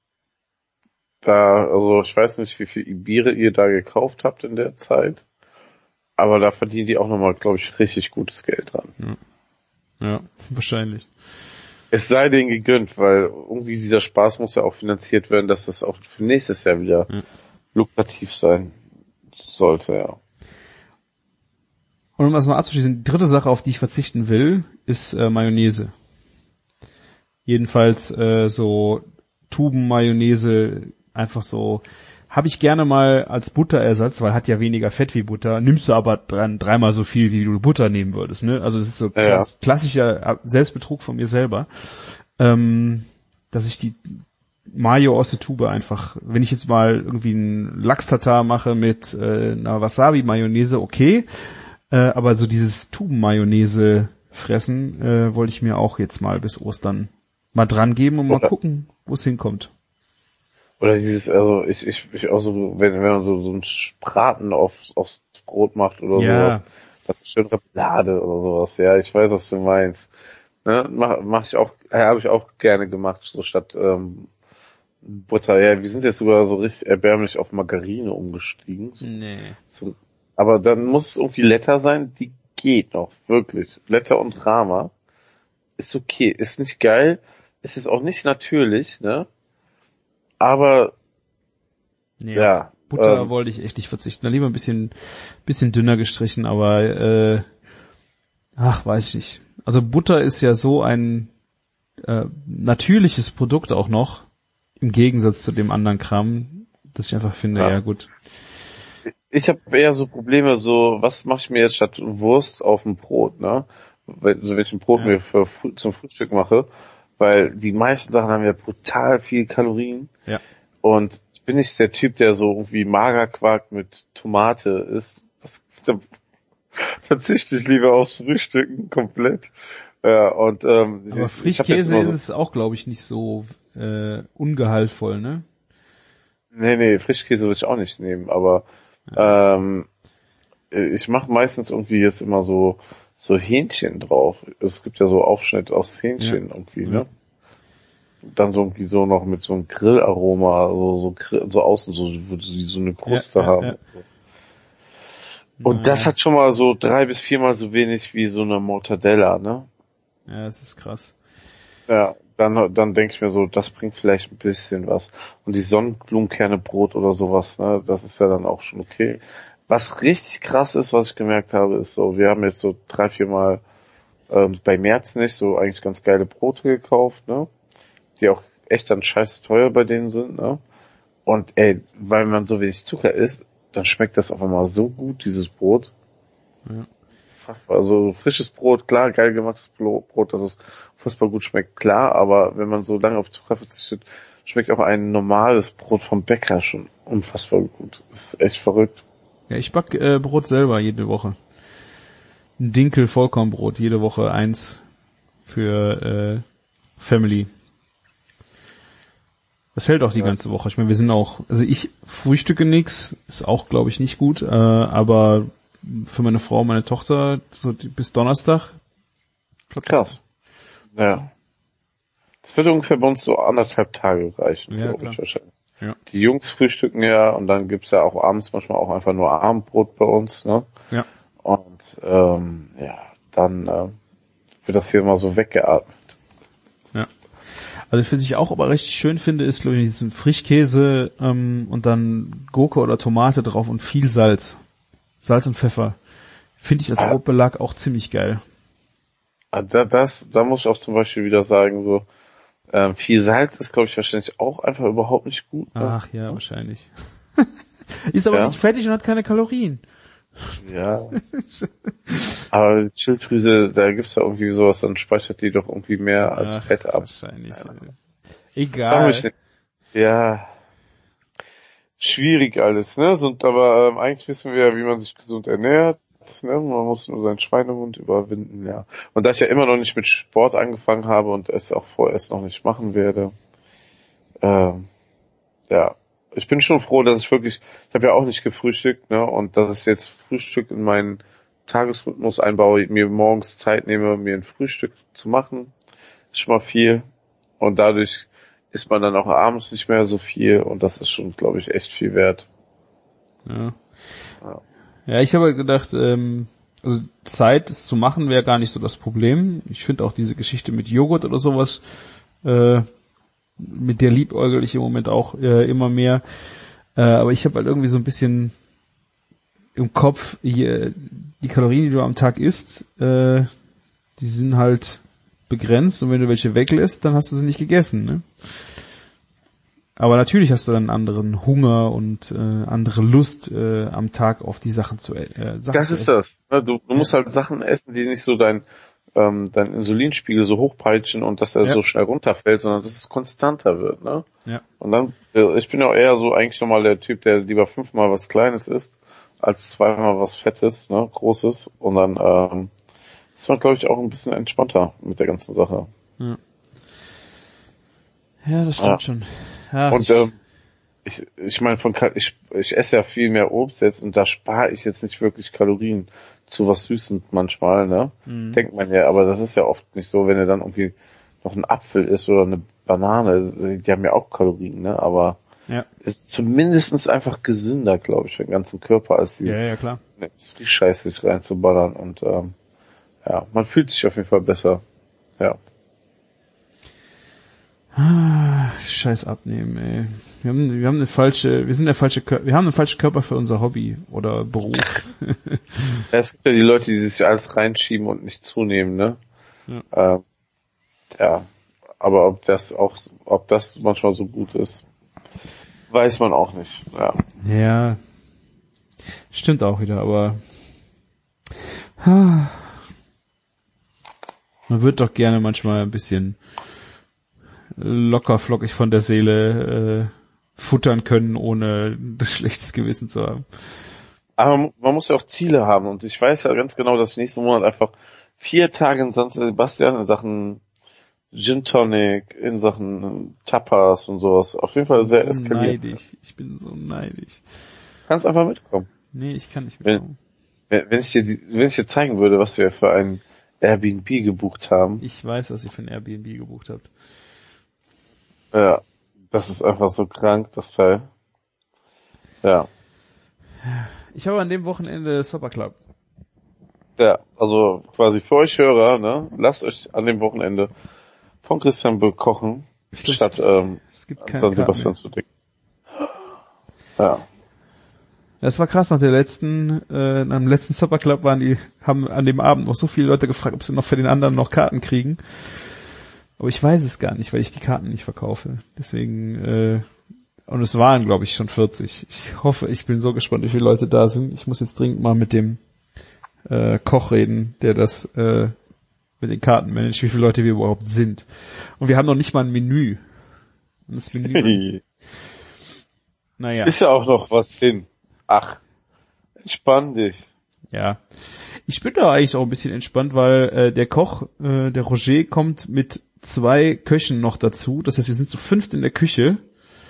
Da, also ich weiß nicht, wie viel Biere ihr da gekauft habt in der Zeit, aber da verdienen die auch nochmal, glaube ich, richtig gutes Geld dran. Ja. Ja, wahrscheinlich. Es sei denen gegönnt, weil irgendwie dieser Spaß muss ja auch finanziert werden, dass das auch für nächstes Jahr wieder ja. lukrativ sein sollte, ja. Und um das mal abzuschließen, die dritte Sache, auf die ich verzichten will, ist äh, Mayonnaise. Jedenfalls äh, so Tuben-Mayonnaise, einfach so, habe ich gerne mal als Butterersatz, weil hat ja weniger Fett wie Butter, nimmst du aber dran dreimal so viel, wie du Butter nehmen würdest, ne? Also das ist so klass- ja. klassischer Selbstbetrug von mir selber, ähm, dass ich die Mayo aus der Tube einfach, wenn ich jetzt mal irgendwie einen Lachs-Tatar mache mit äh, einer Wasabi-Mayonnaise, okay, äh, aber so dieses Tuben-Mayonnaise fressen äh, wollte ich mir auch jetzt mal bis Ostern mal dran geben und mal Oder gucken, wo es hinkommt. Oder dieses, also ich, ich, ich auch so, wenn, wenn man so, so einen Braten auf, aufs Brot macht oder ja. sowas, das ist schön Remoulade oder sowas, ja, ich weiß, was du meinst. Ne, mach, mach ich auch, äh, habe ich auch gerne gemacht, so statt ähm, Butter. Ja, wir sind jetzt sogar so richtig erbärmlich auf Margarine umgestiegen. Nee. So, aber dann muss es irgendwie Letter sein, die geht noch, wirklich. Letter und Rama ist okay, ist nicht geil, ist jetzt auch nicht natürlich, ne? Aber nee, ja. Butter ähm, wollte ich echt nicht verzichten. Da lieber ein bisschen, bisschen dünner gestrichen, aber äh, ach, weiß ich nicht. Also Butter ist ja so ein äh, natürliches Produkt auch noch, im Gegensatz zu dem anderen Kram, dass ich einfach finde, ja, ja gut. Ich habe eher so Probleme, so, was mache ich mir jetzt statt Wurst auf dem Brot, ne? Wenn, so wenn ich ein Brot ja. mir für, zum Frühstück mache, weil die meisten Sachen haben ja brutal viel Kalorien. Ja. Und ich bin nicht der Typ, der so irgendwie Magerquark mit Tomate isst. Das, da verzichte ich lieber aufs Frühstücken komplett. Ja, und ähm, aber ich, Frischkäse ich ist so es auch, glaube ich, nicht so äh, ungehaltvoll, ne? Nee, nee, Frischkäse würde ich auch nicht nehmen, aber ja. ähm, ich mache meistens irgendwie jetzt immer so so Hähnchen drauf. Es gibt ja so Aufschnitt aus Hähnchen ja. irgendwie, ne? Dann so irgendwie so noch mit so einem Grillaroma, so so, Grill, so außen so, wo die so eine Kruste ja, haben. Ja, ja. Und naja. das hat schon mal so drei bis viermal so wenig wie so eine Mortadella, ne? Ja, das ist krass. Ja, dann dann denke ich mir so, das bringt vielleicht ein bisschen was. Und die Sonnenblumenkernebrot oder sowas, ne, das ist ja dann auch schon okay. Was richtig krass ist, was ich gemerkt habe, ist so, wir haben jetzt so drei, vier Mal ähm, bei Merz nicht so eigentlich ganz geile Brote gekauft, ne? Die auch echt dann scheiße teuer bei denen sind, ne? Und ey, weil man so wenig Zucker isst, dann schmeckt das auf einmal so gut, dieses Brot. Ja. Fassbar. Also frisches Brot, klar, geil gemachtes Brot, dass es fassbar gut schmeckt, klar, aber wenn man so lange auf Zucker verzichtet, schmeckt auch ein normales Brot vom Bäcker schon unfassbar gut. Das ist echt verrückt. Ja, ich back äh, Brot selber jede Woche. Ein Dinkel-Vollkornbrot, jede Woche eins für äh, Family. Das hält auch die ja. ganze Woche. Ich meine, wir sind auch, also ich frühstücke nix, ist auch, glaube ich, nicht gut, äh, aber für meine Frau, meine Tochter, so die, bis Donnerstag. Krass. Ja. Das wird ungefähr bei uns so anderthalb Tage reichen, ja, glaube ich wahrscheinlich. Ja. Die Jungs frühstücken ja und dann gibt's ja auch abends manchmal auch einfach nur Abendbrot bei uns, ne? Ja. Und ähm, ja, dann äh, wird das hier mal so weggeatmet. Ja. Also was ich auch aber richtig schön finde, ist, glaube ich, diesen Frischkäse ähm, und dann Gurke oder Tomate drauf und viel Salz. Salz und Pfeffer. Finde ich als Brotbelag auch ziemlich geil. Da, das, da muss ich auch zum Beispiel wieder sagen, so ähm, viel Salz ist, glaube ich, wahrscheinlich auch einfach überhaupt nicht gut. Ne? Ach ja, wahrscheinlich. Ist aber ja. nicht fettig und hat keine Kalorien. Ja. Aber die Schilddrüse, da gibt's ja irgendwie sowas, dann speichert die doch irgendwie mehr als Ach, Fett ab. Wahrscheinlich. Ja. Egal. Ja. Schwierig alles, ne? Und aber ähm, eigentlich wissen wir ja, wie man sich gesund ernährt. Ne? Man muss nur seinen Schweinehund überwinden, ja. Und da ich ja immer noch nicht mit Sport angefangen habe und es auch vorerst noch nicht machen werde, ähm, ja, ich bin schon froh, dass ich wirklich, ich habe ja auch nicht gefrühstückt, ne? Und dass ich jetzt Frühstück in meinen Tagesrhythmus einbaue, mir morgens Zeit nehme, mir ein Frühstück zu machen, ist schon mal viel. Und dadurch isst man dann auch abends nicht mehr so viel und das ist schon, glaube ich, echt viel wert. Ja. Ja. Ja, ich habe halt gedacht, ähm, also Zeit, es zu machen, wäre gar nicht so das Problem. Ich finde auch diese Geschichte mit Joghurt oder sowas, äh, mit der liebäugel ich im Moment auch äh, immer mehr. Äh, aber ich habe halt irgendwie so ein bisschen im Kopf, hier, die Kalorien, die du am Tag isst, äh, die sind halt begrenzt und wenn du welche weglässt, dann hast du sie nicht gegessen, ne? Aber natürlich hast du dann einen anderen Hunger und äh, andere Lust äh, am Tag auf die Sachen zu äh, Sachen Das zu ist essen. das. Ne? Du, du musst halt Sachen essen, die nicht so dein ähm, dein Insulinspiegel so hochpeitschen und dass er Ja. so schnell runterfällt, sondern dass es konstanter wird, ne? Ja. Und dann, äh, ich bin ja auch eher so eigentlich nochmal der Typ, der lieber fünfmal was Kleines isst, als zweimal was Fettes, ne, Großes. Und dann ähm, ist man, glaube ich, auch ein bisschen entspannter mit der ganzen Sache. Ja, ja das stimmt Ja. schon. Ja, Und ich, ähm, ich, ich meine, von Ka- ich, ich esse ja viel mehr Obst jetzt und da spare ich jetzt nicht wirklich Kalorien zu was Süßem manchmal, ne? Mhm. Denkt man ja, aber das ist ja oft nicht so, wenn er dann irgendwie noch ein Apfel isst oder eine Banane, die haben ja auch Kalorien, ne? Aber ja. ist zumindestens einfach gesünder, glaube ich, für den ganzen Körper, als die, ja, ja, klar. ne, die Scheiße sich reinzuballern und ähm, ja, man fühlt sich auf jeden Fall besser. Ja. Scheiß abnehmen, ey. Wir haben, wir haben eine falsche, wir sind der falsche Körper, wir haben einen falschen Körper für unser Hobby oder Beruf. Ja, es gibt ja die Leute, die sich alles reinschieben und nicht zunehmen, ne? Ja. Ähm, ja, aber ob das auch, ob das manchmal so gut ist, weiß man auch nicht. Ja, Ja, stimmt auch wieder, aber man wird doch gerne manchmal ein bisschen locker flockig von der Seele äh, futtern können, ohne das schlechtes Gewissen zu haben. aber man, man muss ja auch Ziele haben und ich weiß ja ganz genau, dass ich nächsten Monat einfach vier Tage in San Sebastian in Sachen Gin Tonic, in Sachen Tapas und sowas auf jeden Fall sehr so eskaliert. neidisch. Ich bin so neidisch. Kannst einfach mitkommen. Nee, ich kann nicht Wenn, mitkommen. wenn, wenn ich dir, die- wenn ich dir zeigen würde, was wir für ein Airbnb gebucht haben, Ich weiß, was ihr für ein Airbnb gebucht habt. ja, das ist einfach so krank, das Teil. Ja. Ich habe an dem Wochenende Supper Club. Ja, also quasi für euch Hörer, ne, lasst euch an dem Wochenende von Christian bekochen, Ich glaub, statt ähm, Es gibt keine San Karten Sebastian mehr. zu dicken. Ja. Das war krass, nach der letzten, äh, nach dem letzten Supper Club waren die, haben an dem Abend noch so viele Leute gefragt, ob sie noch für den anderen noch Karten kriegen. Aber ich weiß es gar nicht, weil ich die Karten nicht verkaufe. Deswegen, äh, und es waren, glaube ich, schon vierzig. Ich hoffe, ich bin so gespannt, wie viele Leute da sind. Ich muss jetzt dringend mal mit dem äh, Koch reden, der das äh, mit den Karten managt, wie viele Leute wir überhaupt sind. Und wir haben noch nicht mal ein Menü. Und das Menü, naja. Ist ja auch noch was hin. Ach, entspann dich. Ja, ich bin da eigentlich auch ein bisschen entspannt, weil äh, der Koch, äh, der Roger, kommt mit zwei Köchen noch dazu. Das heißt, wir sind zu fünft in der Küche.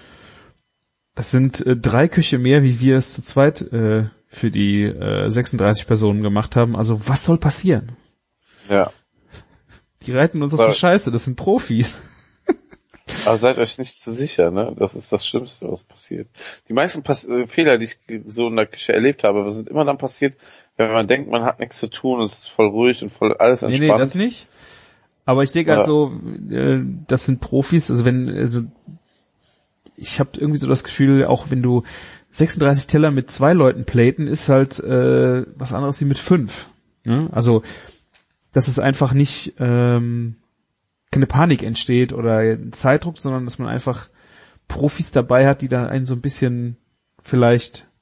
Das sind äh, drei Köche mehr, wie wir es zu zweit äh, für die äh, sechsunddreißig Personen gemacht haben. Also was soll passieren? Ja. Die reiten uns aus der Scheiße, das sind Profis. Aber seid euch nicht zu sicher, ne? Das ist das Schlimmste, was passiert. Die meisten Pas- äh, Fehler, die ich so in der Küche erlebt habe, sind immer dann passiert, wenn man denkt, man hat nichts zu tun und es ist voll ruhig und voll alles Nee, entspannt. nee, das nicht. Aber ich denke halt Ja. so, äh, das sind Profis, also wenn, also ich habe irgendwie so das Gefühl, auch wenn du sechsunddreißig Teller mit zwei Leuten platen, ist halt äh, was anderes wie mit fünf. Ne? Also, dass es einfach nicht ähm, keine Panik entsteht oder Zeitdruck, sondern dass man einfach Profis dabei hat, die dann einen so ein bisschen vielleicht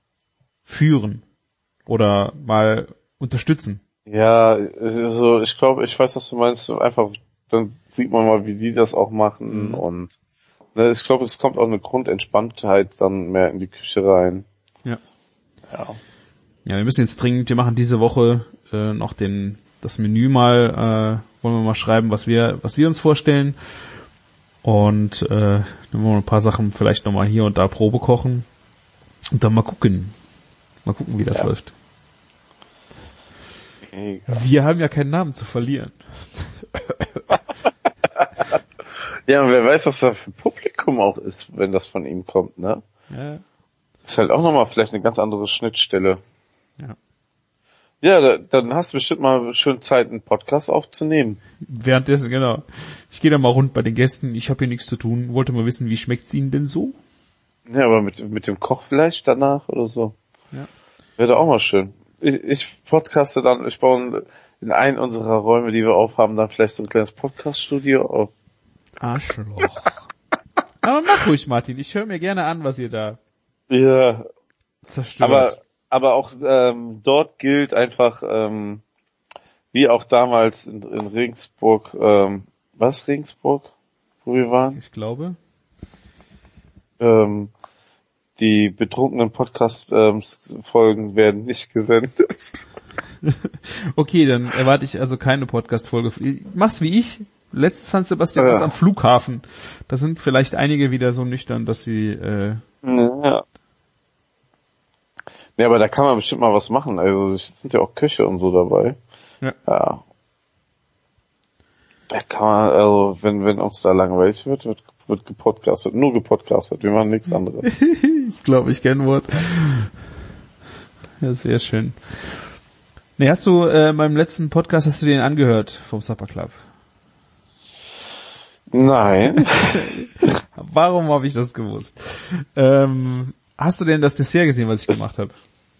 führen oder mal unterstützen. Ja, also ich glaube, ich weiß, was du meinst. Einfach, dann sieht man mal, wie die das auch machen. Mhm. Und ne, ich glaube, es kommt auch eine Grundentspanntheit dann mehr in die Küche rein. Ja. Ja. Ja, wir müssen jetzt dringend, wir machen diese Woche äh, noch den das Menü mal, äh, wollen wir mal schreiben, was wir was wir uns vorstellen. Und äh, dann wollen wir ein paar Sachen vielleicht nochmal hier und da Probe kochen. Und dann mal gucken. Mal gucken, wie das ja. läuft. Mega. Wir haben ja keinen Namen zu verlieren. Ja, und wer weiß, was da für Publikum auch ist, wenn das von ihm kommt, ne? Ja. Ist halt auch nochmal vielleicht eine ganz andere Schnittstelle. Ja. Ja, da, dann hast du bestimmt mal schön Zeit, einen Podcast aufzunehmen. Währenddessen, genau. Ich gehe da mal rund bei den Gästen. Ich habe hier nichts zu tun. Wollte mal wissen, wie schmeckt's Ihnen denn so? Ja, aber mit mit dem Kochfleisch danach oder so. Ja. Wäre doch auch mal schön. Ich, ich podcaste dann, ich baue in einen unserer Räume, die wir aufhaben, dann vielleicht so ein kleines Podcast-Studio auf. Arschloch. Aber mach ruhig, Martin. Ich höre mir gerne an, was ihr da ja. zerstört. Aber, aber auch ähm, dort gilt einfach, ähm, wie auch damals in, in Regensburg, ähm, was Regensburg, wo wir waren? Ich glaube. Ähm, die betrunkenen Podcast-Folgen ähm, werden nicht gesendet. Okay, dann erwarte ich also keine Podcast-Folge. Mach's wie ich. Letztes San Sebastian ja. am Flughafen. Da sind vielleicht einige wieder so nüchtern, dass sie äh ja. Ja, aber da kann man bestimmt mal was machen. Also es sind ja auch Köche und so dabei. Ja. Ja. Da kann man, also wenn wenn uns da langweilig wird, wird, wird gepodcastet. Nur gepodcastet. Wir machen nichts anderes. Ich glaube, ich kenne Wort. Ja, sehr schön. Nee, hast du äh, beim letzten Podcast, hast du den angehört vom Supper Club? Nein. Warum habe ich das gewusst? Ähm, hast du denn das Dessert gesehen, was ich gemacht habe?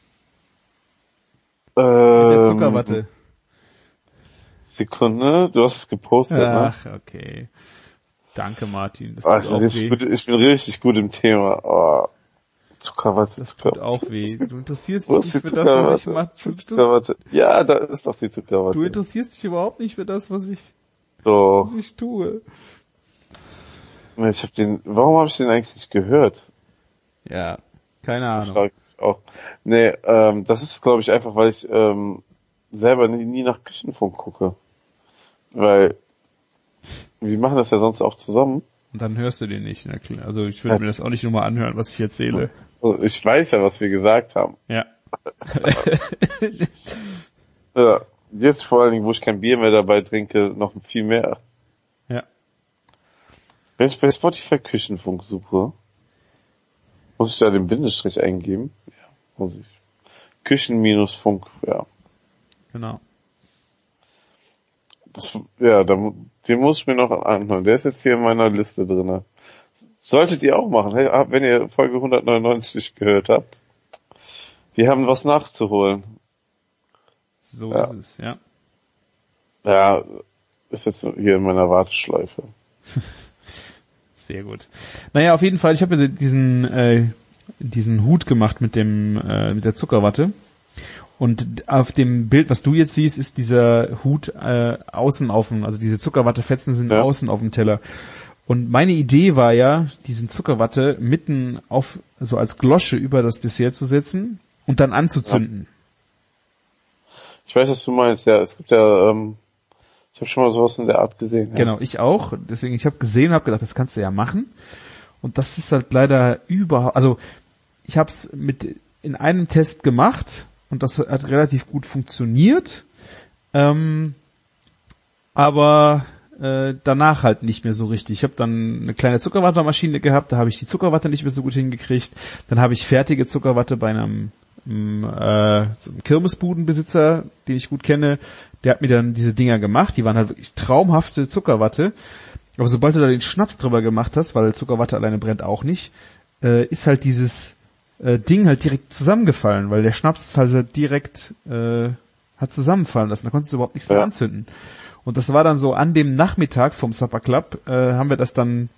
Ähm, Mit der Zuckerwatte. Sekunde, du hast es gepostet, Ach, ne? okay. Danke, Martin. Das Oh, tut ich, auch bin weh. gut, ich bin richtig gut im Thema. Oh, Zuckerwatte. Das tut auch weh. Du interessierst Wo dich ist nicht die für das, was ich Zuckerwatte? mache. Du, Zuckerwatte. Ja, da ist doch die Zuckerwatte. du interessierst dich überhaupt nicht für das, was ich, Doch. was ich tue. Nee, ich hab den, warum habe ich den eigentlich nicht gehört? Ja, keine Ahnung. Das frage ich auch. Nee, ähm, das ist, glaube ich, einfach, weil ich ähm, selber nie, nie nach Küchenfunk gucke. Weil wir machen das ja sonst auch zusammen. Und dann hörst du den nicht. Na klar. Also ich würde mir das auch nicht nochmal anhören, was ich erzähle. Also ich weiß ja, was wir gesagt haben. Ja. Ja, jetzt vor allen Dingen, wo ich kein Bier mehr dabei trinke, noch viel mehr. Ja. Wenn ich bei Spotify Küchenfunk suche, muss ich da den Bindestrich eingeben? Ja, muss ich. Küchen-Funk, ja. Genau. Das, ja, da, den muss ich mir noch anhören. Der ist jetzt hier in meiner Liste drinne. Solltet ihr auch machen, hey, wenn ihr Folge hundertneunundneunzig gehört habt. Wir haben was nachzuholen. So ja. ist es, ja. Ja, ist jetzt hier in meiner Warteschleife. Sehr gut. Naja, auf jeden Fall, ich habe diesen äh, diesen Hut gemacht mit dem äh, mit der Zuckerwatte. Und auf dem Bild, was du jetzt siehst, ist dieser Hut äh, außen auf dem, also diese Zuckerwattefetzen sind ja. außen auf dem Teller. Und meine Idee war ja, diesen Zuckerwatte mitten auf, so als Glosche über das Dessert zu setzen und dann anzuzünden. Ja. Ich weiß, was du meinst, ja. Es gibt ja, ähm, ich habe schon mal sowas in der Art gesehen. Ja. Genau, ich auch. Deswegen, ich habe gesehen und habe gedacht, das kannst du ja machen. Und das ist halt leider überhaupt, also ich habe es mit in einem Test gemacht. Und das hat relativ gut funktioniert, ähm, aber äh, danach halt nicht mehr so richtig. Ich habe dann eine kleine Zuckerwattemaschine gehabt, da habe ich die Zuckerwatte nicht mehr so gut hingekriegt. Dann habe ich fertige Zuckerwatte bei einem, einem, äh, so einem Kirmesbudenbesitzer, den ich gut kenne. Der hat mir dann diese Dinger gemacht, die waren halt wirklich traumhafte Zuckerwatte. Aber sobald du da den Schnaps drüber gemacht hast, weil Zuckerwatte alleine brennt auch nicht, äh, ist halt dieses Ding halt direkt zusammengefallen, weil der Schnaps halt direkt äh, hat zusammenfallen lassen. Da konntest du überhaupt nichts mehr ja. anzünden. Und das war dann so an dem Nachmittag vom Supper Club, äh, haben wir das dann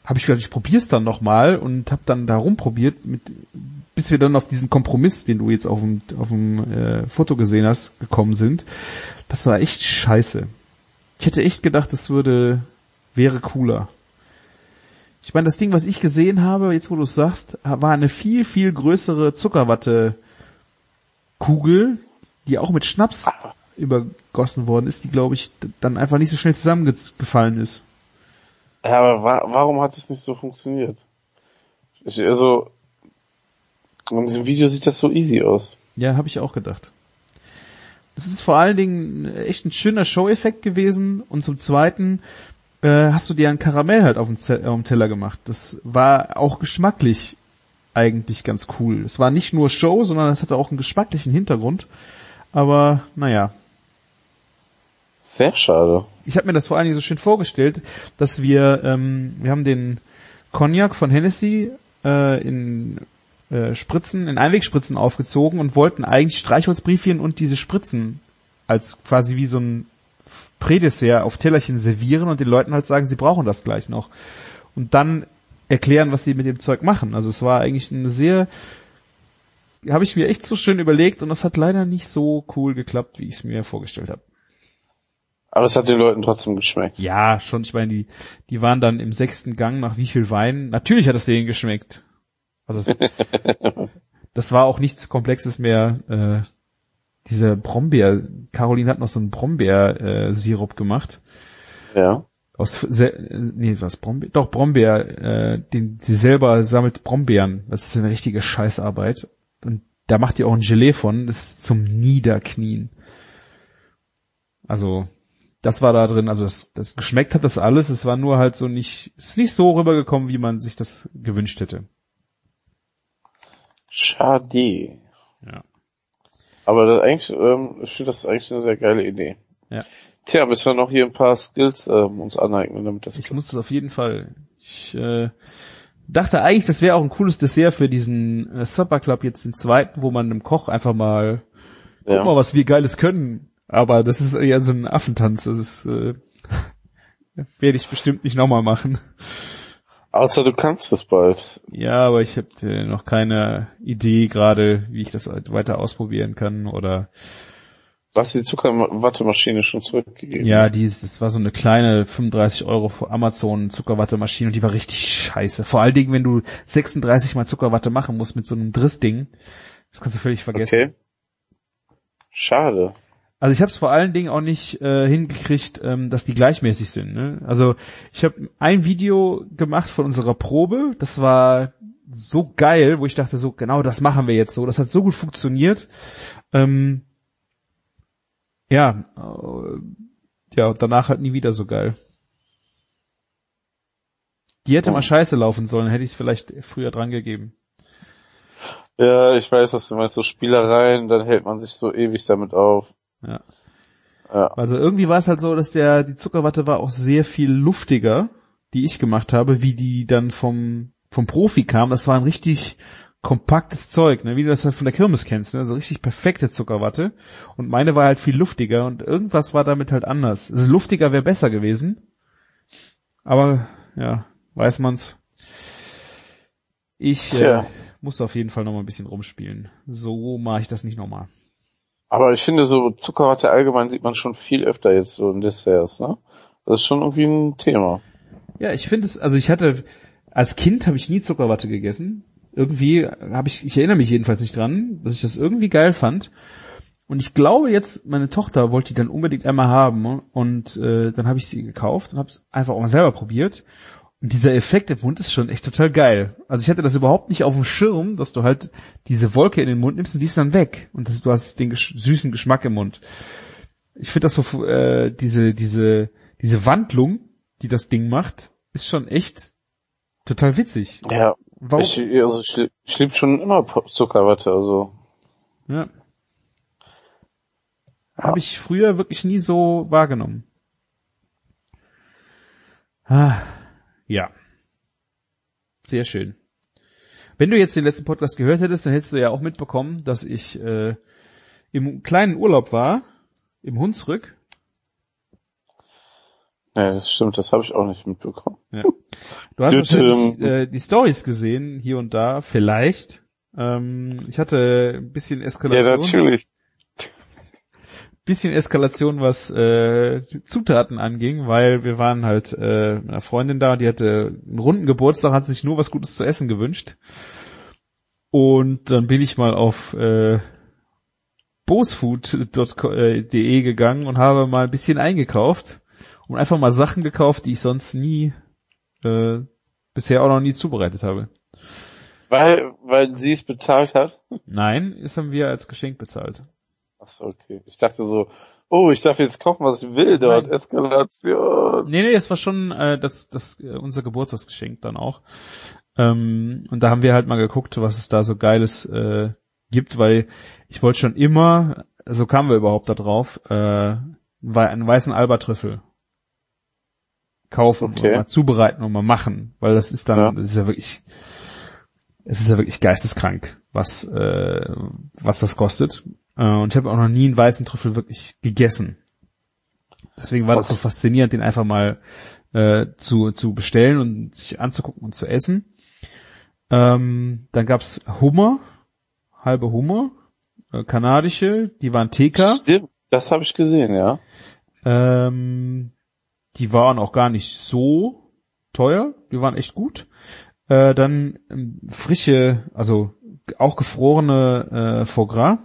habe ich gedacht, ich probier's dann nochmal und habe dann da rumprobiert, mit, bis wir dann auf diesen Kompromiss, den du jetzt auf dem, auf dem äh, Foto gesehen hast, gekommen sind. Das war echt scheiße. Ich hätte echt gedacht, das würde, wäre cooler. Ich meine, das Ding, was ich gesehen habe, jetzt wo du es sagst, war eine viel, viel größere Zuckerwatte-Kugel, die auch mit Schnaps übergossen worden ist, die, glaube ich, dann einfach nicht so schnell zusammengefallen ist. Ja, aber wa- warum hat es nicht so funktioniert? Ich, also, in diesem Video sieht das so easy aus. Ja, habe ich auch gedacht. Es ist vor allen Dingen echt ein schöner Show-Effekt gewesen und zum Zweiten äh, hast du dir ein Karamell halt auf dem, Z- auf dem Teller gemacht. Das war auch geschmacklich eigentlich ganz cool. Es war nicht nur Show, sondern es hatte auch einen geschmacklichen Hintergrund. Aber naja. Sehr schade. Ich habe mir das vor allen Dingen so schön vorgestellt, dass wir, ähm, wir haben den Cognac von Hennessy äh, in äh, Spritzen, in Einwegspritzen aufgezogen und wollten eigentlich Streichholzbriefchen und diese Spritzen als quasi wie so ein Prädessert auf Tellerchen servieren und den Leuten halt sagen, sie brauchen das gleich noch. Und dann erklären, was sie mit dem Zeug machen. Also es war eigentlich eine sehr, habe ich mir echt so schön überlegt und das hat leider nicht so cool geklappt, wie ich es mir vorgestellt habe. Aber es hat den Leuten trotzdem geschmeckt. Ja, schon. Ich meine, die, die waren dann im sechsten Gang nach wie viel Wein. Natürlich hat es denen geschmeckt. Also es, das war auch nichts Komplexes mehr. Äh, diese Brombeer, Caroline hat noch so einen Brombeer-Sirup äh, gemacht. Ja. Aus, se, nee, was, Brombeer? Doch, Brombeer, äh, den, sie selber sammelt Brombeeren. Das ist eine richtige Scheißarbeit. Und da macht ihr auch ein Gelee von. Das ist zum Niederknien. Also, das war da drin, also das, das geschmeckt hat das alles, es war nur halt so nicht, es ist nicht so rübergekommen, wie man sich das gewünscht hätte. Schade. Ja. Aber das eigentlich, ähm, ich finde das eigentlich eine sehr geile Idee. Ja. Tja, müssen wir noch hier ein paar Skills ähm, uns aneignen, damit das Ich klappt. muss das auf jeden Fall. Ich äh, dachte eigentlich, das wäre auch ein cooles Dessert für diesen äh, Supper Club jetzt den zweiten, wo man dem Koch einfach mal, Ja. guck mal, was wir Geiles können. Aber das ist eher so ein Affentanz. Das ist, äh, werde ich bestimmt nicht nochmal machen. Außer du kannst es bald. Ja, aber ich habe äh, noch keine Idee gerade, wie ich das weiter ausprobieren kann oder. Du hast die Zuckerwattemaschine schon zurückgegeben. Ja, die ist, das war so eine kleine fünfunddreißig Euro Amazon Zuckerwattemaschine und die war richtig scheiße. Vor allen Dingen, wenn du sechsunddreißig mal Zuckerwatte machen musst mit so einem Drissding. Das kannst du völlig vergessen. Okay. Schade. Also ich habe es vor allen Dingen auch nicht äh, hingekriegt, ähm, dass die gleichmäßig sind. Ne? Also ich habe ein Video gemacht von unserer Probe, das war so geil, wo ich dachte so, genau das machen wir jetzt so. Das hat so gut funktioniert. Ähm, ja, äh, ja, danach halt nie wieder so geil. Die hätte mal scheiße laufen sollen, hätte ich es vielleicht früher dran gegeben. Ja, ich weiß, was du meinst, so Spielereien, dann hält man sich so ewig damit auf. Ja. Ja. Also irgendwie war es halt so, dass der die Zuckerwatte war auch sehr viel luftiger, die ich gemacht habe, wie die dann vom vom Profi kam. Das war ein richtig kompaktes Zeug, ne, wie du das halt von der Kirmes kennst, ne, so richtig perfekte Zuckerwatte. Und meine war halt viel luftiger und irgendwas war damit halt anders. Also luftiger wäre besser gewesen, aber ja, weiß man's. Ich äh, muss auf jeden Fall noch mal ein bisschen rumspielen. So mache ich das nicht nochmal. Aber ich finde, so Zuckerwatte allgemein sieht man schon viel öfter jetzt so in Desserts, ne? Das ist schon irgendwie ein Thema. Ja, ich finde es, also ich hatte, als Kind habe ich nie Zuckerwatte gegessen. Irgendwie habe ich, ich erinnere mich jedenfalls nicht dran, dass ich das irgendwie geil fand. Und ich glaube jetzt, meine Tochter wollte die dann unbedingt einmal haben und äh, dann habe ich sie gekauft und habe es einfach auch mal selber probiert. Und dieser Effekt im Mund ist schon echt total geil. Also ich hatte das überhaupt nicht auf dem Schirm, dass du halt diese Wolke in den Mund nimmst und die ist dann weg. Und das, du hast den gesch- süßen Geschmack im Mund. Ich finde das so, äh, diese, diese, diese Wandlung, die das Ding macht, ist schon echt total witzig. Ja. Warum? Ich, also ich, ich liebe schon immer Zuckerwatte, also. Ja. Ja. Habe ich früher wirklich nie so wahrgenommen. Ah. Ja. Sehr schön. Wenn du jetzt den letzten Podcast gehört hättest, dann hättest du ja auch mitbekommen, dass ich äh, im kleinen Urlaub war, im Hunsrück. Ja, das stimmt, das habe ich auch nicht mitbekommen. Ja. Du hast Dü- wahrscheinlich ähm, äh, die Stories gesehen, hier und da, vielleicht. Ähm, ich hatte ein bisschen Ja, Eskalation. natürlich. bisschen Eskalation, was äh, Zutaten anging, weil wir waren halt äh, mit einer Freundin da, die hatte einen runden Geburtstag, hat sich nur was Gutes zu essen gewünscht. Und dann bin ich mal auf äh, bosfood punkt de gegangen und habe mal ein bisschen eingekauft und einfach mal Sachen gekauft, die ich sonst nie, äh, bisher auch noch nie zubereitet habe. Weil, weil sie es bezahlt hat? Nein, das haben wir als Geschenk bezahlt. Ach so, okay. Ich dachte so, oh, ich darf jetzt kaufen, was ich will dort. Nein. Eskalation. Nee, nee, das war schon äh, das, das äh, unser Geburtstagsgeschenk dann auch. Ähm, und da haben wir halt mal geguckt, was es da so Geiles äh, gibt, weil ich wollte schon immer, so kamen wir überhaupt da drauf, äh, einen weißen Alba-Trüffel kaufen Okay. und mal zubereiten und mal machen, weil das ist dann, Ja. das ist ja wirklich, es ist ja wirklich geisteskrank, was äh, was das kostet. Äh, und ich habe auch noch nie einen weißen Trüffel wirklich gegessen. Deswegen war das so faszinierend, den einfach mal äh, zu zu bestellen und sich anzugucken und zu essen. Ähm, dann gab's Hummer, halbe Hummer, äh, kanadische, die waren T K. Stimmt, das habe ich gesehen, ja. Ähm, die waren auch gar nicht so teuer, die waren echt gut. Äh, dann ähm, frische, also auch gefrorene äh, Foie Gras,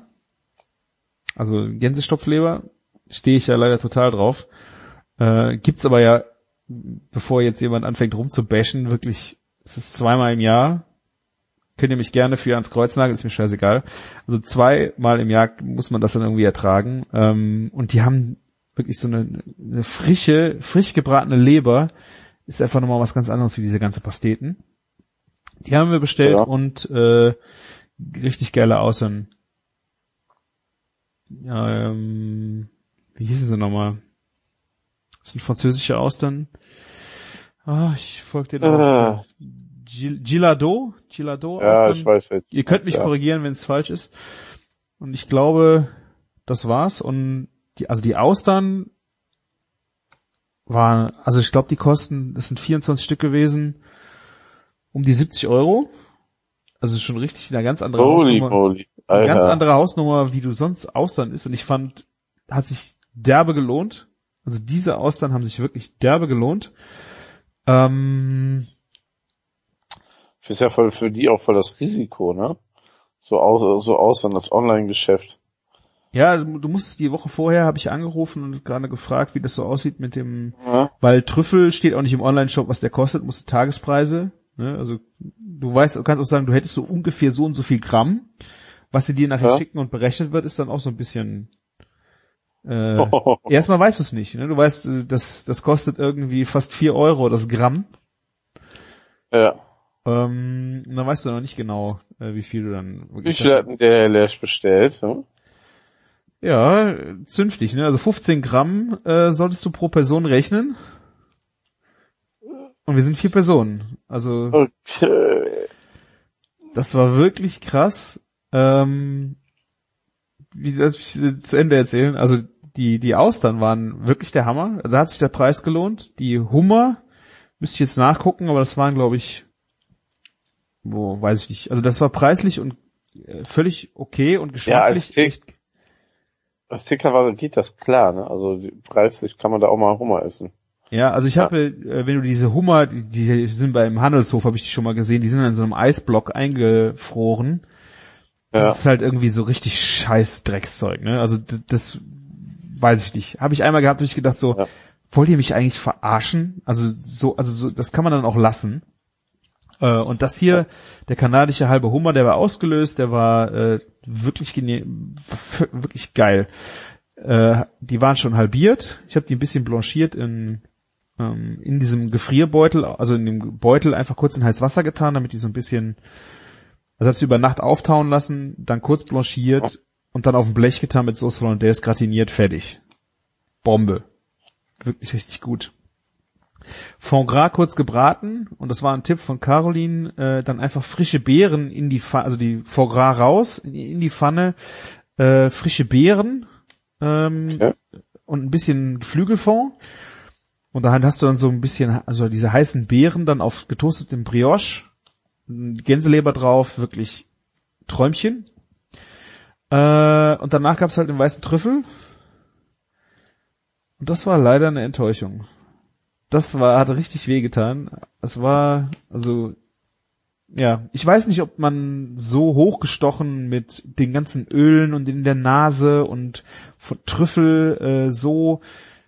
also Gänsestopfleber, stehe ich ja leider total drauf. Äh, gibt's aber ja, bevor jetzt jemand anfängt rumzubashen, wirklich, es ist zweimal im Jahr. Könnt ihr mich gerne für ans Kreuz nageln, ist mir scheißegal. Also zweimal im Jahr muss man das dann irgendwie ertragen. Ähm, und die haben wirklich so eine, eine frische, frisch gebratene Leber. Ist einfach nochmal was ganz anderes wie diese ganze Pasteten. Die haben wir bestellt Ja. und äh, richtig geile Austern. Ja, ähm, wie hießen sie nochmal? Das sind französische Austern. Ah, ich folge dir da. Äh. Gil- Gilado? Gilado Ja, Austern. ich weiß. wer- Ihr könnt mich ja. korrigieren, wenn es falsch ist. Und ich glaube, das war's. Und die, also die Austern waren, also ich glaube, die kosten, das sind vierundzwanzig Stück gewesen, um die siebzig Euro. Also schon richtig eine ganz andere Holy Hausnummer. moly. Eine ganz Alter. andere Hausnummer, wie du sonst Austern isst. Und ich fand, hat sich derbe gelohnt. Also diese Austern haben sich wirklich derbe gelohnt. Ähm, Ist ja voll für die auch voll das Risiko, ne? So aus, so aus dann als Online-Geschäft. ja, du musst die Woche vorher, habe ich angerufen und gerade gefragt, wie das so aussieht mit dem, Ja. weil Trüffel steht auch nicht im Online-Shop, was der kostet, musst du Tagespreise, ne? Also du weißt, du kannst auch sagen, du hättest so ungefähr so und so viel Gramm. Was sie dir nachher Ja. schicken und berechnet wird, ist dann auch so ein bisschen äh, erstmal weißt du es nicht, ne? Du weißt, äh, das, das kostet irgendwie fast vier Euro das Gramm. Ja. Ähm, und dann weißt du noch nicht genau, äh, wie viel du dann Wie wirklich viel hat denn der Herr Lersch bestellt? Hm? Ja, zünftig, ne? Also fünfzehn Gramm äh, solltest du pro Person rechnen. Und wir sind vier Personen. Also Okay. das war wirklich krass. Ähm, wie soll ich zu Ende erzählen? Also die die Austern waren wirklich der Hammer. Da hat sich der Preis gelohnt. Die Hummer müsste ich jetzt nachgucken, aber das waren, glaube ich, wo weiß ich nicht. Also das war preislich und äh, völlig okay und geschmacklich Tick- echt. Als Tickerware geht das klar, ne? Also die- preislich kann man da auch mal Hummer essen. Ja, also ich Ja. habe, äh, wenn du diese Hummer, die, die sind beim Handelshof, habe ich die schon mal gesehen, die sind in so einem Eisblock eingefroren. Das Ja. ist halt irgendwie so richtig scheiß Dreckszeug, ne? Also d- das weiß ich nicht. Habe ich einmal gehabt, habe ich gedacht so, Ja. wollt ihr mich eigentlich verarschen? Also so, also so, das kann man dann auch lassen. Äh, und das hier, der kanadische halbe Hummer, der war ausgelöst, der war äh, wirklich gene- f- wirklich geil. Äh, die waren schon halbiert. Ich habe die ein bisschen blanchiert in ähm, in diesem Gefrierbeutel, also in dem Beutel einfach kurz in heißes Wasser getan, damit die so ein bisschen, also hab sie über Nacht auftauen lassen, dann kurz blanchiert und dann auf ein Blech getan mit Sauce Hollandaise, gratiniert, fertig. Bombe. Wirklich richtig gut. Foie Gras kurz gebraten und das war ein Tipp von Caroline, äh, dann einfach frische Beeren in die Pfanne, also die Foie Gras raus, in, in die Pfanne, äh, frische Beeren ähm, Okay. und ein bisschen Geflügelfond Und da hast du dann so ein bisschen, also diese heißen Beeren dann auf getoastetem Brioche, Gänseleber drauf, wirklich Träumchen. Äh, und danach gab's halt den weißen Trüffel. Und das war leider eine Enttäuschung. Das war, hat richtig wehgetan. Es war, also, ja, ich weiß nicht, ob man so hochgestochen mit den ganzen Ölen und in der Nase und von Trüffel äh, so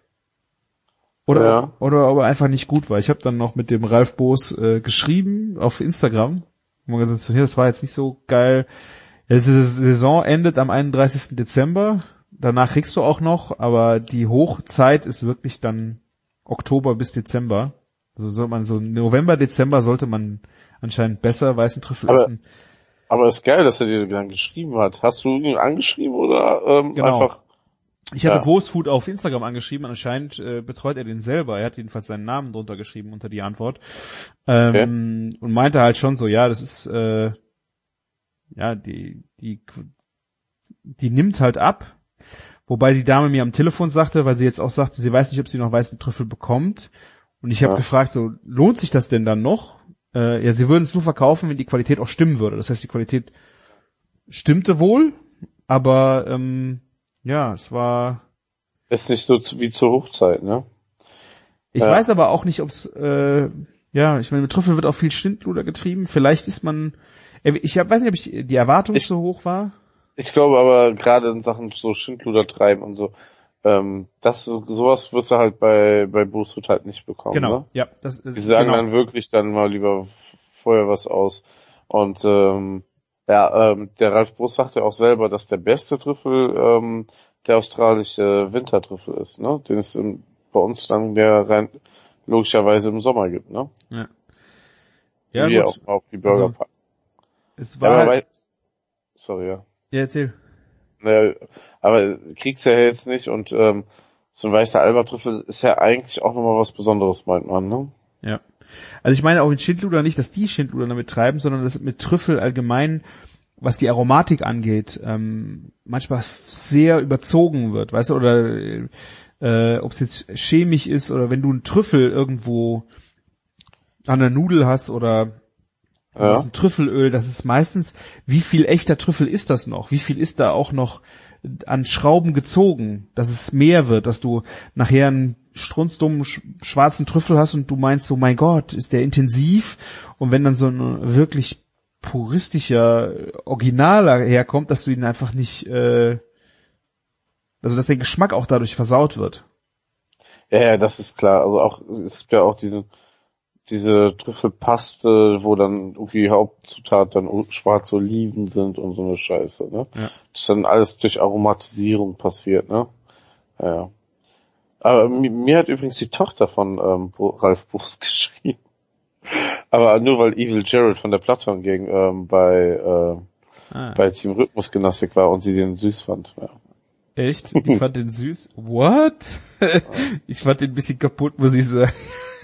oder ja. oder aber einfach nicht gut war. Ich habe dann noch mit dem Ralf Boos äh, geschrieben auf Instagram. Und gesagt, so, hey, das war jetzt nicht so geil. Die Saison endet am einunddreißigsten Dezember. Danach kriegst du auch noch, aber die Hochzeit ist wirklich dann Oktober bis Dezember. Also soll man so November, Dezember sollte man anscheinend besser weißen Trüffel aber, essen. Aber ist geil, dass er dir dann geschrieben hat. Hast du ihn angeschrieben oder ähm, genau. einfach? Ich hatte ja. Postfood auf Instagram angeschrieben, anscheinend äh, betreut er den selber. Er hat jedenfalls seinen Namen drunter geschrieben unter die Antwort. Ähm, okay. Und meinte halt schon so, ja, das ist, äh, ja, die, die, die nimmt halt ab. Wobei die Dame mir am Telefon sagte, weil sie jetzt auch sagte, sie weiß nicht, ob sie noch weißen Trüffel bekommt. Und ich habe ja. gefragt, so, lohnt sich das denn dann noch? Äh, ja, sie würden es nur verkaufen, wenn die Qualität auch stimmen würde. Das heißt, die Qualität stimmte wohl, aber ähm, ja, es war... Ist nicht so wie zur Hochzeit, ne? Ich ja. weiß aber auch nicht, ob es... Äh, ja, ich meine, mit Trüffel wird auch viel Schindluder getrieben. Vielleicht ist man... Ich hab, weiß nicht, ob ich, die Erwartung ich, so hoch war. Ich glaube aber, gerade in Sachen so Schindluder treiben und so, ähm, das sowas wirst du halt bei bei Boostfood halt nicht bekommen. Genau, ne? ja. Das, Die sagen genau. dann wirklich dann mal lieber vorher was aus. Und ähm, ja, ähm, der Ralf Boos sagt ja auch selber, dass der beste Trüffel ähm, der australische Wintertrüffel ist, ne? Den es im, bei uns dann der rein logischerweise im Sommer gibt, ne? Ja. So Ja, wie gut. auch auf die Burger also, es war ja, halt, bei, sorry, ja. Ja, erzähl. Naja, aber kriegst ja jetzt nicht und ähm, so ein weißer Albatrüffel ist ja eigentlich auch nochmal was Besonderes, meint man, ne? Ja. Also ich meine auch mit Schindluder nicht, dass die Schindluder damit treiben, sondern dass mit Trüffel allgemein, was die Aromatik angeht, ähm, manchmal sehr überzogen wird, weißt du, oder äh, ob es jetzt chemisch ist oder wenn du einen Trüffel irgendwo an der Nudel hast oder ja. das ist ein Trüffelöl, das ist meistens, wie viel echter Trüffel ist das noch? Wie viel ist da auch noch an Schrauben gezogen, dass es mehr wird, dass du nachher einen strunzdummen schwarzen Trüffel hast und du meinst so, mein Gott, ist der intensiv? Und wenn dann so ein wirklich puristischer Originaler herkommt, dass du ihn einfach nicht, äh, also dass der Geschmack auch dadurch versaut wird. Ja, ja, das ist klar. Also auch, es gibt ja auch diese diese Trüffelpaste, wo dann irgendwie Hauptzutat dann schwarze Oliven sind und so eine Scheiße, ne? Ja. Das ist dann alles durch Aromatisierung passiert, ne? Ja, ja. Aber mir, mir hat übrigens die Tochter von ähm, Ralf Boos geschrieben. Aber nur weil Evil Jared von der Platon Gang ähm, bei äh, ah. bei Team Rhythmusgymnastik war und sie den süß fand. Ja. Echt? Ich fand den süß? What? Ich fand den ein bisschen kaputt, muss ich sagen.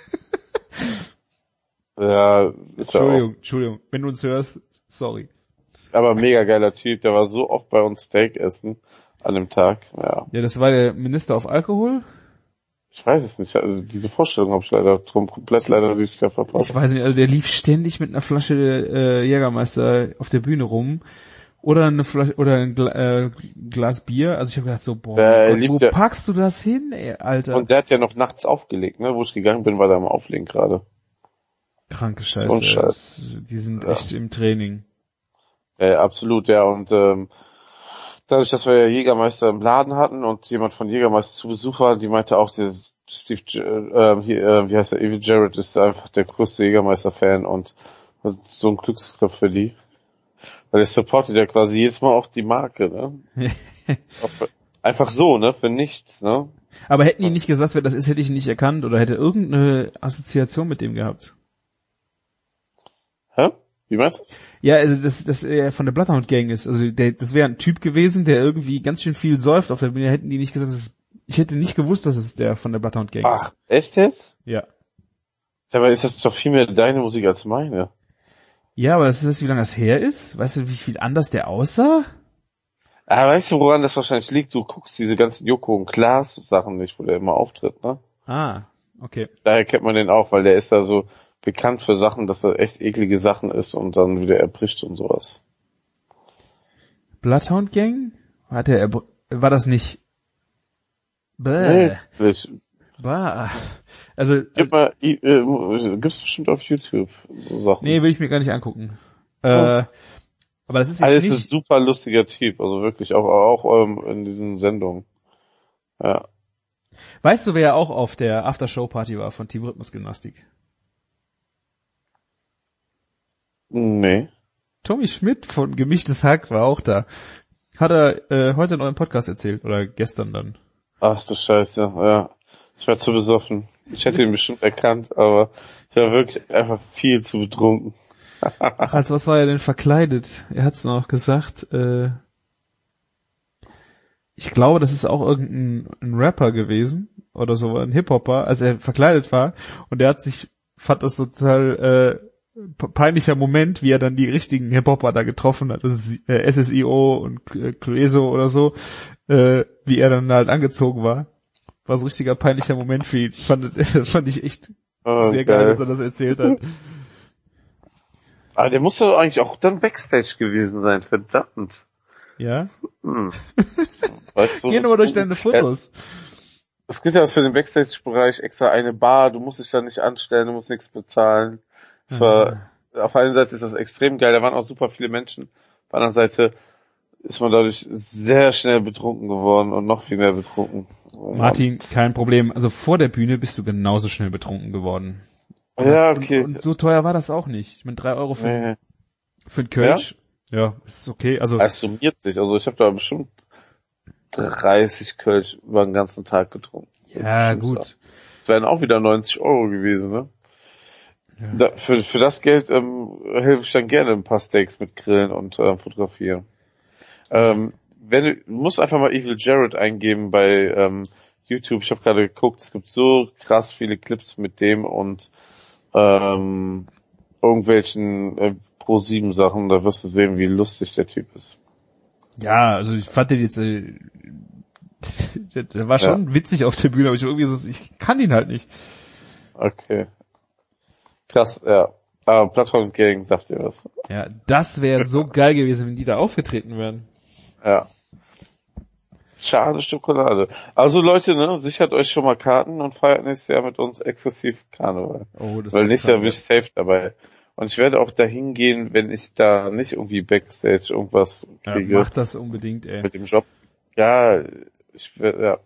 Ja, ist Entschuldigung, ja Entschuldigung, wenn du uns hörst, sorry. Aber mega geiler Typ, der war so oft bei uns Steak essen an dem Tag, ja. Ja, das war der Minister auf Alkohol? Ich weiß es nicht, also diese Vorstellung habe ich leider drum komplett leider dieses Jahr verpasst. Ich weiß nicht, also der lief ständig mit einer Flasche äh, Jägermeister auf der Bühne rum oder eine Flasche oder ein Gla äh, Glas Bier, also ich habe gedacht so, boah, äh, Gott, wo der, packst du das hin, ey, Alter? Und der hat ja noch nachts aufgelegt, ne, wo ich gegangen bin, war der am Auflegen gerade. Kranke Scheiße, so das, die sind ja. echt im Training. Ja, absolut, ja, und ähm, dadurch, dass wir ja Jägermeister im Laden hatten und jemand von Jägermeister zu Besuch war, die meinte auch, der Steve, äh, hier, äh, wie heißt der, Evil Jared ist einfach der größte Jägermeister-Fan und so ein Glücksgriff für die. Weil der supportet ja quasi jedes Mal auch die Marke, ne? Einfach so, ne, für nichts, ne? Aber hätten die nicht gesagt, wer das ist, hätte ich ihn nicht erkannt oder hätte irgendeine Assoziation mit dem gehabt. Hä? Wie meinst du das? Ja, also dass das er von der Bloodhound Gang ist. Also der, das wäre ein Typ gewesen, der irgendwie ganz schön viel säuft auf der Bühne. Hätten die nicht gesagt, das ist, ich hätte nicht gewusst, dass es der von der Bloodhound Gang Ach, ist. Ach, echt jetzt? Ja. Dabei ist das doch viel mehr deine Musik als meine. Ja, aber das ist, wie lange das her ist? Weißt du, wie viel anders der aussah? Ah, weißt du, woran das wahrscheinlich liegt? Du guckst diese ganzen Joko und Klaas Sachen nicht, wo der immer auftritt, ne? Ah. Okay. Daher kennt man den auch, weil der ist da so bekannt für Sachen, dass er echt eklige Sachen ist und dann wieder erbricht und sowas. Bloodhound Gang? Hat er, war das nicht? Bäh. Nee, bah. Also, Gib mal, äh, gibt's bestimmt auf YouTube so Sachen. Nee, will ich mir gar nicht angucken. Äh, oh. Aber das ist jetzt Alles nicht... ist ein super lustiger Typ, also wirklich, auch, auch ähm, in diesen Sendungen. Ja. Weißt du, wer ja auch auf der After-Show-Party war von Team Rhythmusgymnastik? Nee. Tommy Schmidt von Gemischtes Hack war auch da. Hat er äh, heute in eurem Podcast erzählt, oder gestern dann. Ach du Scheiße, ja. Ich war zu besoffen. Ich hätte ihn bestimmt erkannt, aber ich war wirklich einfach viel zu betrunken. Ach, als was war er denn verkleidet? Er hat's noch gesagt. Äh, ich glaube, das ist auch irgendein ein Rapper gewesen oder so, ein Hip-Hopper, als er verkleidet war. Und er hat sich, fand das total äh, peinlicher Moment, wie er dann die richtigen Hip-Hopper da getroffen hat. Das ist äh, S S I O und äh, Clueso oder so, äh, wie er dann halt angezogen war. War so ein richtiger peinlicher Moment für ihn. Fand, fand ich echt oh, sehr geil, geil, dass er das erzählt hat. Aber der muss doch eigentlich auch dann Backstage gewesen sein, verdammt. Ja? Hm. Weißt du, geh nur durch deine Fotos. Es gibt ja für den Backstage-Bereich extra eine Bar, du musst dich da nicht anstellen, du musst nichts bezahlen. Es war, mhm. Auf der einen Seite ist das extrem geil, da waren auch super viele Menschen. Auf der anderen Seite ist man dadurch sehr schnell betrunken geworden und noch viel mehr betrunken. Martin, kein Problem. Also vor der Bühne bist du genauso schnell betrunken geworden. Und ja, das, okay. Und, und so teuer war das auch nicht. Ich meine, drei Euro für, nee. für einen Kölsch. Ja? Ja, ist okay. Also es summiert sich. Also ich habe da bestimmt dreißig Kölsch über den ganzen Tag getrunken. Ja, gut. Das wären auch wieder neunzig Euro gewesen, ne? Ja. Da, für, für das Geld ähm, helfe ich dann gerne ein paar Steaks mit Grillen und äh, fotografieren. Ähm, wenn du, du musst einfach mal Evil Jared eingeben bei ähm, YouTube. Ich habe gerade geguckt, es gibt so krass viele Clips mit dem und ähm, irgendwelchen äh, Pro sieben Sachen, da wirst du sehen, wie lustig der Typ ist. Ja, also ich fand den jetzt, äh, der, der war schon ja. witzig auf der Bühne, aber ich irgendwie so, ich kann ihn halt nicht. Okay. Krass, ja. Aber Bloodhound Gang, sagt ihr was? Ja, das wäre so geil gewesen, wenn die da aufgetreten wären. Ja. Schade Schokolade. Also Leute, ne, sichert euch schon mal Karten und feiert nächstes Jahr mit uns exzessiv Karneval. Oh, das Weil ist nächstes Jahr bin ich safe dabei. Und ich werde auch dahin gehen, wenn ich da nicht irgendwie Backstage irgendwas kriege. Ja, mach das unbedingt, ey. Mit dem Job. Ja, ich werde, ja.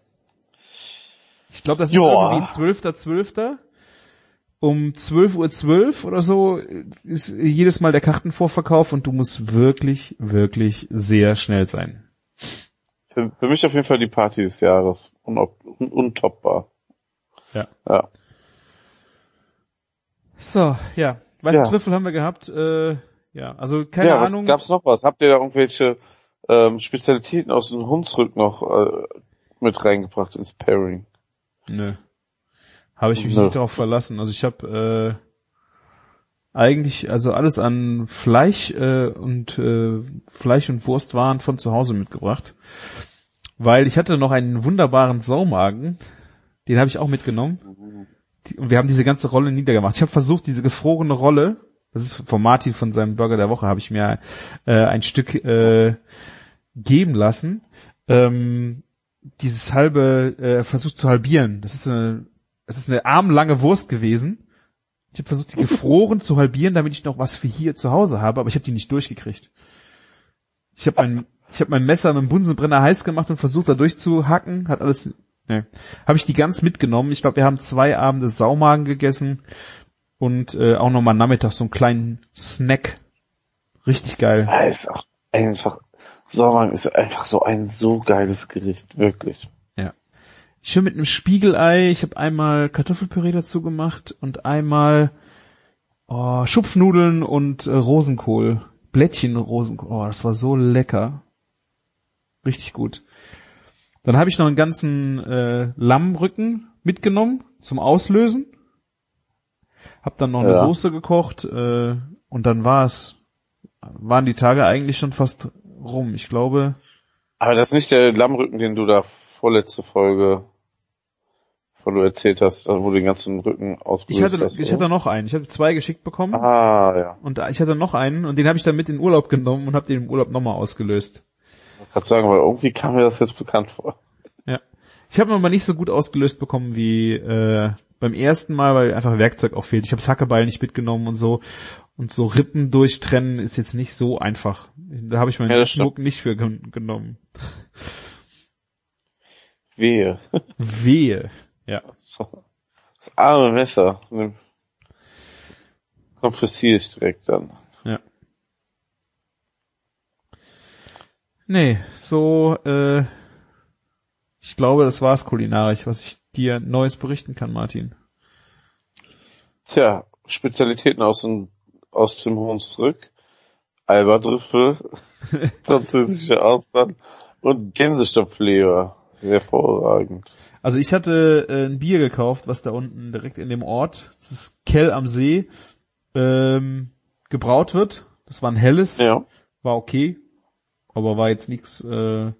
Ich glaube, das ist Joa. irgendwie zwölfter zwölfter Um zwölf Uhr zwölf oder so ist jedes Mal der Kartenvorverkauf und du musst wirklich, wirklich sehr schnell sein. Für, für mich auf jeden Fall die Party des Jahres. Un, un, untoppbar. Ja. Ja. So, ja. Weiße ja. Trüffel haben wir gehabt. Äh, ja, also keine ja, Ahnung. Gab's noch was? Habt ihr da irgendwelche ähm, Spezialitäten aus dem Hunsrück noch äh, mit reingebracht ins Pairing? Nö. Habe ich mich Nö. nicht darauf verlassen. Also ich habe äh, eigentlich also alles an Fleisch äh, und äh, Fleisch und Wurstwaren von zu Hause mitgebracht, weil ich hatte noch einen wunderbaren Saumagen, den habe ich auch mitgenommen. Und wir haben diese ganze Rolle niedergemacht. Ich habe versucht, diese gefrorene Rolle, das ist von Martin von seinem Burger der Woche, habe ich mir äh, ein Stück äh, geben lassen. Ähm, dieses halbe äh, versucht zu halbieren. Das ist eine, das ist eine armlange Wurst gewesen. Ich habe versucht, die gefroren zu halbieren, damit ich noch was für hier zu Hause habe, aber ich habe die nicht durchgekriegt. Ich habe mein, ich habe mein Messer mit dem Bunsenbrenner heiß gemacht und versucht, da durchzuhacken. Hat alles. Ne. Habe ich die ganz mitgenommen. Ich glaube, wir haben zwei Abende Saumagen gegessen und äh, auch nochmal nachmittags so einen kleinen Snack. Richtig geil. Ja, ist auch einfach, Saumagen ist einfach so ein so geiles Gericht, wirklich. Ja. Schön mit einem Spiegelei. Ich habe einmal Kartoffelpüree dazu gemacht und einmal oh, Schupfnudeln und äh, Rosenkohl. Blättchen Rosenkohl. Oh, das war so lecker. Richtig gut. Dann habe ich noch einen ganzen äh, Lammrücken mitgenommen zum Auslösen. Hab dann noch eine ja. Soße gekocht äh, und dann war es, waren die Tage eigentlich schon fast rum. Ich glaube. Aber das ist nicht der Lammrücken, den du da vorletzte Folge, wovon du erzählt hast, wo du den ganzen Rücken ausgelöst ich hatte, hast. Ich hatte noch einen. Ich hatte zwei geschickt bekommen. Ah, ja. Und ich hatte noch einen und den habe ich dann mit in den Urlaub genommen und habe den im Urlaub nochmal ausgelöst. Ich wollte gerade sagen, weil irgendwie kam mir das jetzt bekannt vor. Ja. Ich habe ihn aber nicht so gut ausgelöst bekommen wie äh, beim ersten Mal, weil einfach Werkzeug auch fehlt. Ich habe das Hackebeil nicht mitgenommen und so. Und so Rippen durchtrennen ist jetzt nicht so einfach. Da habe ich meinen ja, Schmuck nicht für gen- genommen. Wehe. Wehe, ja. Das arme Messer. Konfisziere ich direkt dann. Ja. Nee, so, äh, ich glaube, das war's kulinarisch, was ich dir Neues berichten kann, Martin. Tja, Spezialitäten aus dem, aus dem Hunsrück, Alberdrüffel, französische Austern und Gänsestopfleber. Hervorragend. Also ich hatte äh, ein Bier gekauft, was da unten direkt in dem Ort, das ist Kell am See, ähm, gebraut wird. Das war ein helles, Ja. War okay, aber war jetzt nichts äh,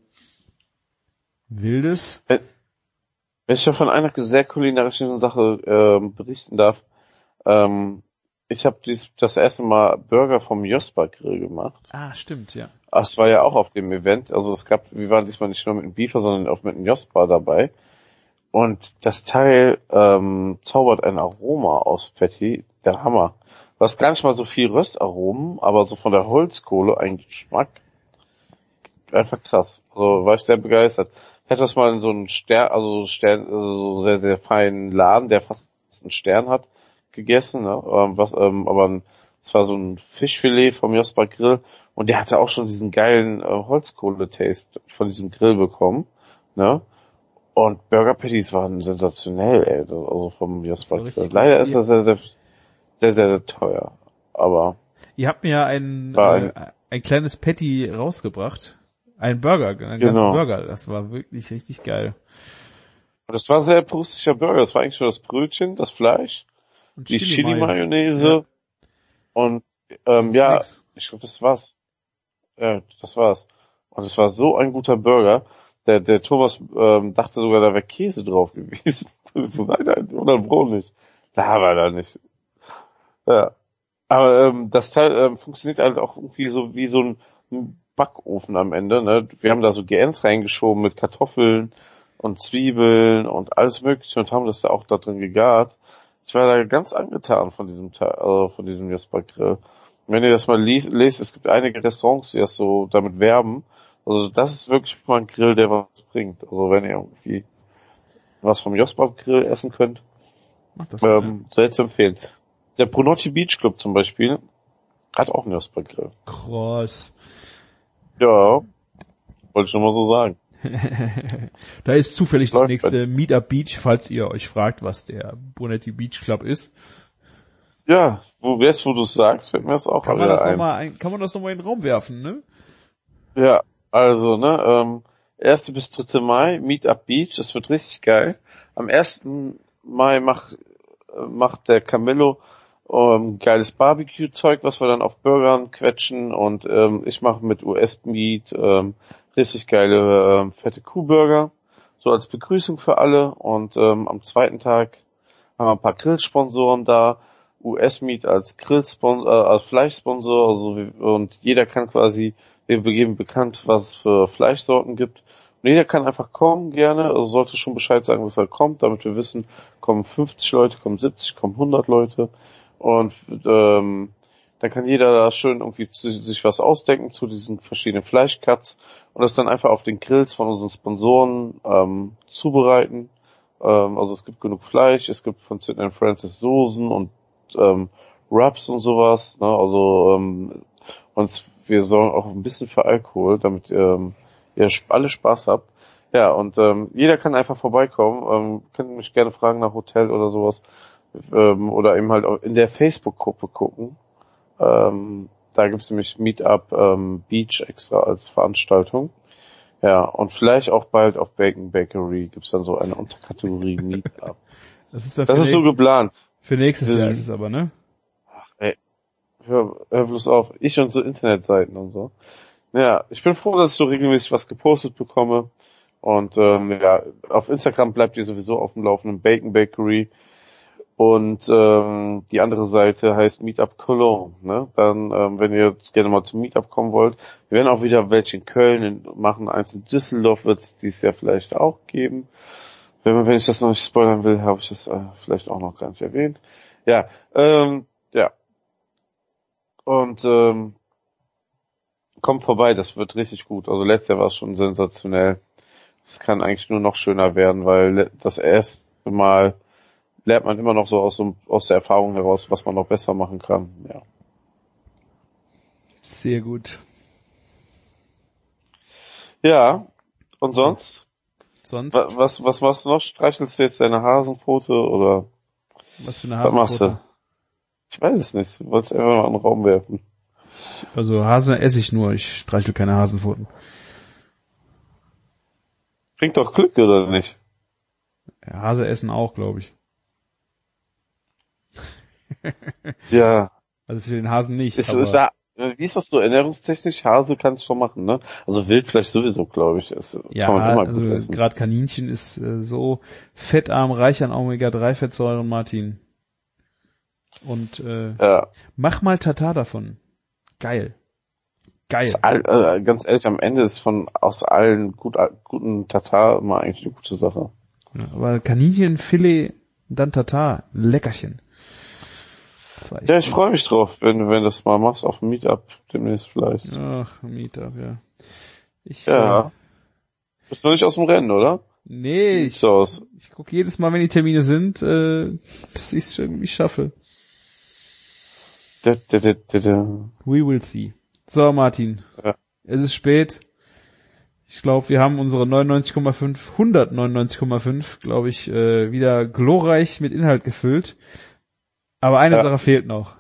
Wildes. Wenn ich ja von einer sehr kulinarischen Sache ähm, berichten darf, ähm, ich habe das erste Mal Burger vom Jospa Grill gemacht. Ah, stimmt, ja. Das war ja auch auf dem Event. Also es gab, wir waren diesmal nicht nur mit dem Beaver, sondern auch mit dem Jospa dabei. Und das Teil ähm, zaubert ein Aroma aus Patty, der Hammer. Du hast gar nicht mal so viel Röstaromen, aber so von der Holzkohle ein Geschmack. Einfach krass. Also war ich sehr begeistert. Ich hatte das mal in so einem Stern, also Stern, also so sehr, sehr feinen Laden, der fast einen Stern hat, gegessen, ne? Ähm, was, ähm, aber es war so ein Fischfilet vom Jospa Grill und der hatte auch schon diesen geilen äh, Holzkohle-Taste von diesem Grill bekommen, ne? Und Burger Patties waren sensationell, ey, das, also vom Jospa Grill. Leider ist das sehr, sehr, sehr, sehr, sehr teuer, aber... Ihr habt mir ja ein, ein, äh, ein kleines Patty rausgebracht. Ein Burger, einen genau. ganzen Burger. Das war wirklich richtig geil. Und das war ein sehr puristischer Burger. Das war eigentlich nur das Brötchen, das Fleisch, und die Chili-Mayonnaise ja. und ähm, ja, nix. Ich glaube, das war's. Ja, das war's. Und es war so ein guter Burger. Der, der Thomas ähm, dachte sogar, da wäre Käse drauf gewesen. So, nein, nein, oder Brot nicht. Da war da nicht. Ja. Aber ähm, das Teil ähm, funktioniert halt auch irgendwie so wie so ein, ein Backofen am Ende. Ne? Wir haben da so G Ns reingeschoben mit Kartoffeln und Zwiebeln und alles mögliche und haben das da auch da drin gegart. Ich war da ganz angetan von diesem Teil, also von diesem Jospa Grill. Wenn ihr das mal liest, lest, es gibt einige Restaurants, die das so damit werben. Also das ist wirklich mal ein Grill, der was bringt. Also wenn ihr irgendwie was vom Jospa Grill essen könnt, das ähm, sehr zu empfehlen. Der Brunotti Beach Club zum Beispiel hat auch einen Jospa Grill. Krass. Ja, wollte ich nur mal so sagen. Da ist zufällig das nächste Meetup Beach, falls ihr euch fragt, was der Brunetti Beach Club ist. Ja, wo wärst, wo du es sagst, fällt mir das auch kann man das ein. Noch mal ein. Kann man das nochmal in den Raum werfen, ne? Ja, also, ne, ähm, erster bis dritter Mai, Meetup Beach, das wird richtig geil. Am ersten Mai macht, äh, macht der Camillo ähm, geiles Barbecue-Zeug, was wir dann auf Burgern quetschen und ähm, ich mache mit U S-Meat ähm, richtig geile ähm, fette Kuhburger, so als Begrüßung für alle und ähm, am zweiten Tag haben wir ein paar Grillsponsoren da, U S-Meat als Grillsponsor, äh, als Fleischsponsor, also und jeder kann quasi, wir geben bekannt, was es für Fleischsorten gibt. Und jeder kann einfach kommen, gerne, also sollte schon Bescheid sagen, was er kommt, damit wir wissen, kommen fünfzig Leute, kommen siebzig, kommen hundert Leute und ähm, dann kann jeder da schön irgendwie zu, sich was ausdenken zu diesen verschiedenen Fleischcuts und das dann einfach auf den Grills von unseren Sponsoren ähm, zubereiten. Ähm, also es gibt genug Fleisch, es gibt von Sidney and Francis Soßen und ähm, Rubs und sowas. Ne? Also ähm, und wir sorgen auch ein bisschen für Alkohol, damit ähm, ihr alle Spaß habt. Ja, und ähm, jeder kann einfach vorbeikommen. Ähm, könnt mich gerne fragen nach Hotel oder sowas. Ähm, oder eben halt auch in der Facebook-Gruppe gucken. Ähm, da gibt's nämlich Meetup ähm, Beach extra als Veranstaltung. Ja, und vielleicht auch bald auf Bacon Bakery gibt's dann so eine Unterkategorie Meetup. Das ist, das ist so geplant. Für nächstes Jahr ist es aber, ne? Ach, ey. Hör, hör bloß auf. Ich und so Internetseiten und so. Ja, ich bin froh, dass ich so regelmäßig was gepostet bekomme. Und ähm, ja, auf Instagram bleibt ihr sowieso auf dem Laufenden, Bacon Bakery. Und ähm, die andere Seite heißt Meetup Cologne. Ne? Dann, ähm, wenn ihr gerne mal zum Meetup kommen wollt, wir werden auch wieder welche in Köln in, machen, eins in Düsseldorf wird es dieses Jahr vielleicht auch geben. Wenn, wenn ich das noch nicht spoilern will, habe ich das äh, vielleicht auch noch gar nicht erwähnt. Ja, ähm, ja. Und ähm, kommt vorbei, das wird richtig gut. Also letztes Jahr war es schon sensationell. Es kann eigentlich nur noch schöner werden, weil das erste Mal lernt man immer noch so aus, aus der Erfahrung heraus, was man noch besser machen kann. Ja. Sehr gut. Ja, und sonst? Sonst? Was, was, was machst du noch? Streichelst du jetzt deine Hasenpfote oder? Was für eine Was machst Hasenpfote? du? Ich weiß es nicht. Ich wollte einfach mal in den Raum werfen. Also Hasen esse ich nur, ich streichel keine Hasenpfoten. Bringt doch Glück, oder nicht? Ja, Hase essen auch, glaube ich. Ja. Also für den Hasen nicht. Ist, aber ist da, wie ist das so ernährungstechnisch? Hase kann es schon machen, ne? Also Wild vielleicht sowieso, glaube ich. Das ja, kann man immer gut also essen. gerade Kaninchen ist äh, so fettarm, reich an Omega drei Fettsäuren, Martin. Und äh, Ja. mach mal Tatar davon. Geil. Geil. All, äh, ganz ehrlich, am Ende ist von aus allen gut, guten Tatar immer eigentlich eine gute Sache. Ja, aber Kaninchenfilet, dann Tatar, Leckerchen. Ja, ich freue mich drauf, wenn du wenn das mal machst auf dem Meetup demnächst vielleicht. Ach, Meetup, ja. Ich, ja. Äh, Bist du noch nicht aus dem Rennen, oder? Nee, Wie sieht's so aus? Ich, ich gucke jedes Mal, wenn die Termine sind, äh, dass ich es irgendwie schaffe. Da, da, da, da, da. We will see. So, Martin. Ja. Es ist spät. Ich glaube, wir haben unsere neunundneunzig Komma fünf, hundertneunundneunzig Komma fünf, glaube ich, äh, wieder glorreich mit Inhalt gefüllt. Aber eine ja. Sache fehlt noch.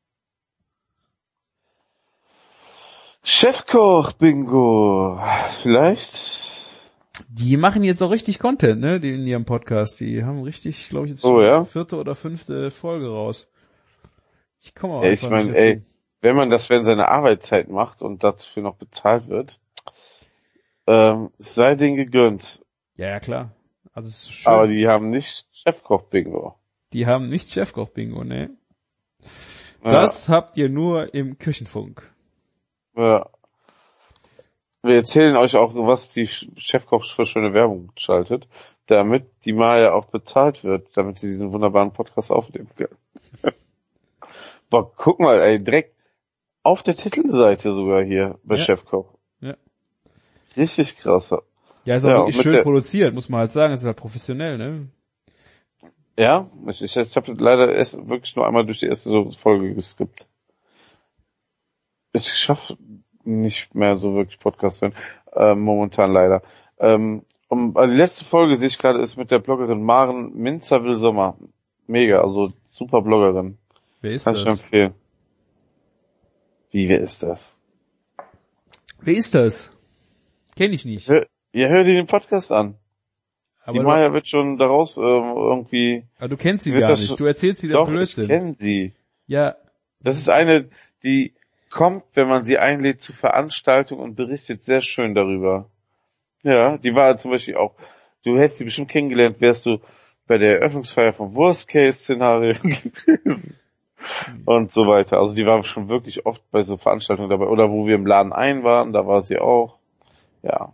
Chefkoch-Bingo. Vielleicht? Die machen jetzt auch richtig Content, ne, die in ihrem Podcast. Die haben richtig, glaube ich, jetzt oh, schon ja? vierte oder fünfte Folge raus. Ich komme auch ja, einfach ich mein, nicht ey, dazu. Wenn man das während seiner Arbeitszeit macht und dafür noch bezahlt wird, ähm, es sei denen gegönnt. Ja, ja, klar. Also es ist schön. Aber die haben nicht Chefkoch-Bingo. Die haben nicht Chefkoch-Bingo, ne? Ja. Das habt ihr nur im Küchenfunk. Ja. Wir erzählen euch auch, was die Chefkoch für schöne Werbung schaltet, damit die Maya auch bezahlt wird, damit sie diesen wunderbaren Podcast aufnehmen kann. Boah, guck mal, ey, direkt auf der Titelseite sogar hier bei ja. Chefkoch. Ja. Richtig krass. Ja, ist auch ja, wirklich schön der, produziert, muss man halt sagen. Ist halt professionell, ne? Ja, ich, ich, ich habe leider erst wirklich nur einmal durch die erste Folge geskippt. Ich schaffe nicht mehr so wirklich Podcast hören, äh, momentan leider. Ähm, um, also die letzte Folge sehe ich gerade ist mit der Bloggerin Maren Minzer-Will-Sommer. Mega, also super Bloggerin. Wer ist Kann das? ich empfehlen. Wie, wer ist das? Wer ist das? Kenn ich nicht. Hör, ja, hör dir den Podcast an. Aber die du, Maya wird schon daraus ähm, irgendwie... aber du kennst sie wird gar das nicht. schon- Du erzählst sie den Doch, Blödsinn. ich kenne sie. Ja, Das ist eine, die kommt, wenn man sie einlädt zu Veranstaltungen und berichtet sehr schön darüber. Ja, die war zum Beispiel auch, du hättest sie bestimmt kennengelernt, wärst du bei der Eröffnungsfeier vom Worst-Case-Szenario gewesen und so weiter. Also die war schon wirklich oft bei so Veranstaltungen dabei. Oder wo wir im Laden ein waren, da war sie auch. Ja.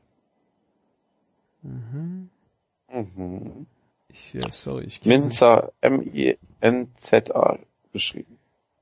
Mhm. Mhm. Ich, ja, sorry, ich kenn sie. Minzer, M I N Z A geschrieben.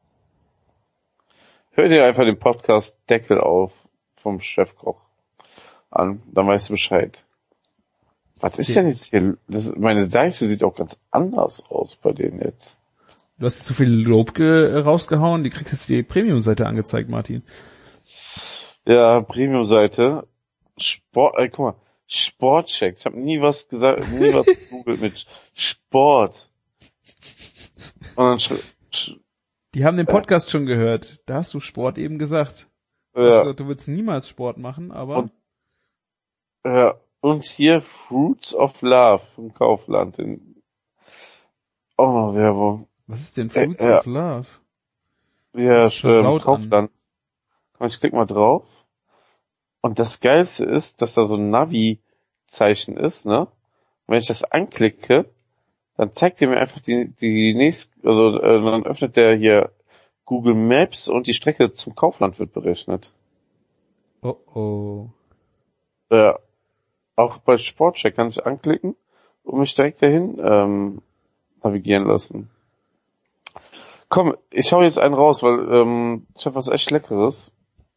Hör dir einfach den Podcast Deckel auf vom Chefkoch an, dann weißt du Bescheid. Was ist Okay. denn jetzt hier? Das, meine Seite sieht auch ganz anders aus bei denen jetzt. Du hast zu viel Lob ge rausgehauen, die kriegst jetzt die Premium-Seite angezeigt, Martin. Ja, Premium-Seite. Sport, ey, guck mal, Sportcheck. Ich habe nie was gesagt, nie was gegoogelt mit Sport. Und dann sch sch Die haben den Podcast schon gehört. Da hast du Sport eben gesagt. ja, Also, du willst niemals Sport machen, aber... Und- ja, und hier Fruits of Love im Kaufland. In auch noch Werbung. Was ist denn Fruits Äh, ja. of Love? Ja, Das ist ähm, versaut Kaufland. Komm, ich klick mal drauf. Und das Geilste ist, dass da so ein Navi Zeichen ist, ne? Und wenn ich das anklicke, dann zeigt er mir einfach die, die nächste, also äh, dann öffnet der hier Google Maps und die Strecke zum Kaufland wird berechnet. Oh oh. Ja. Auch bei Sportcheck kann ich anklicken und mich direkt dahin ähm, navigieren lassen. Komm, ich hau jetzt einen raus, weil ähm, ich habe was echt Leckeres.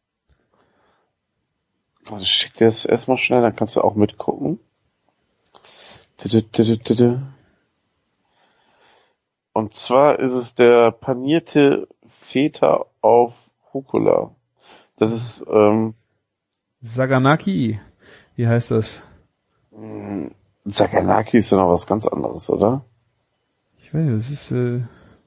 Komm, ich schick dir das erstmal schnell, dann kannst du auch mitgucken. Und zwar ist es der panierte Feta auf Rucola. Das ist ähm, Saganaki. Wie heißt das? Saganaki ist ja noch was ganz anderes, oder? Ich weiß nicht, das ist äh,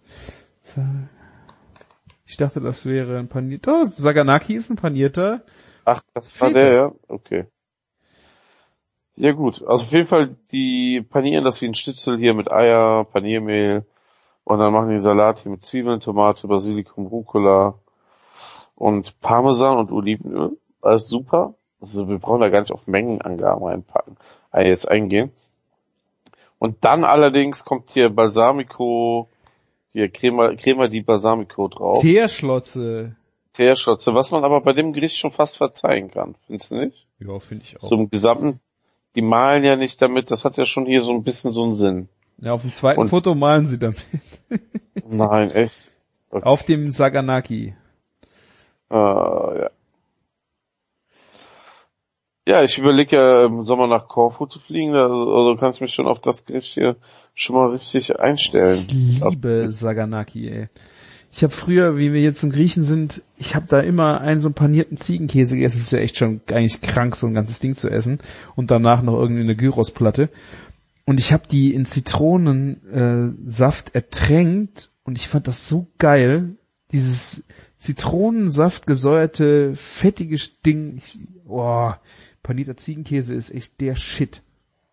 ich dachte, das wäre ein panierter. Oh, Saganaki ist ein panierter. Ach, das war der, ja? Okay. Ja gut, also auf jeden Fall, die panieren das wie ein Schnitzel hier mit Eier, Paniermehl und dann machen die Salat hier mit Zwiebeln, Tomate, Basilikum, Rucola und Parmesan und Olivenöl. Alles super. Also wir brauchen da gar nicht auf Mengenangaben reinpacken, äh, jetzt eingehen. Und dann allerdings kommt hier Balsamico, hier Crema, Crema di Balsamico drauf. Teerschlotze. Teerschlotze, was man aber bei dem Gericht schon fast verzeihen kann, findest du nicht? Ja, finde ich auch. So im Gesamten, die malen ja nicht damit, das hat ja schon hier so ein bisschen so einen Sinn. Ja, auf dem zweiten Und Foto malen sie damit. Nein, echt? Okay. Auf dem Saganaki. Äh, ja. Ja, ich überlege ja im Sommer nach Korfu zu fliegen, also, also kann ich mich schon auf das Gericht hier schon mal richtig einstellen. Ich liebe Saganaki, ey. Ich habe früher, wie wir jetzt zum Griechen sind, ich habe da immer einen so einen panierten Ziegenkäse gegessen. Das ist ja echt schon eigentlich krank, so ein ganzes Ding zu essen. Und danach noch irgendwie eine Gyrosplatte. Und ich habe die in Zitronensaft äh, ertränkt und ich fand das so geil. Dieses Zitronensaft gesäuerte, fettige Ding. Ich, oh, panierter Ziegenkäse ist echt der Shit.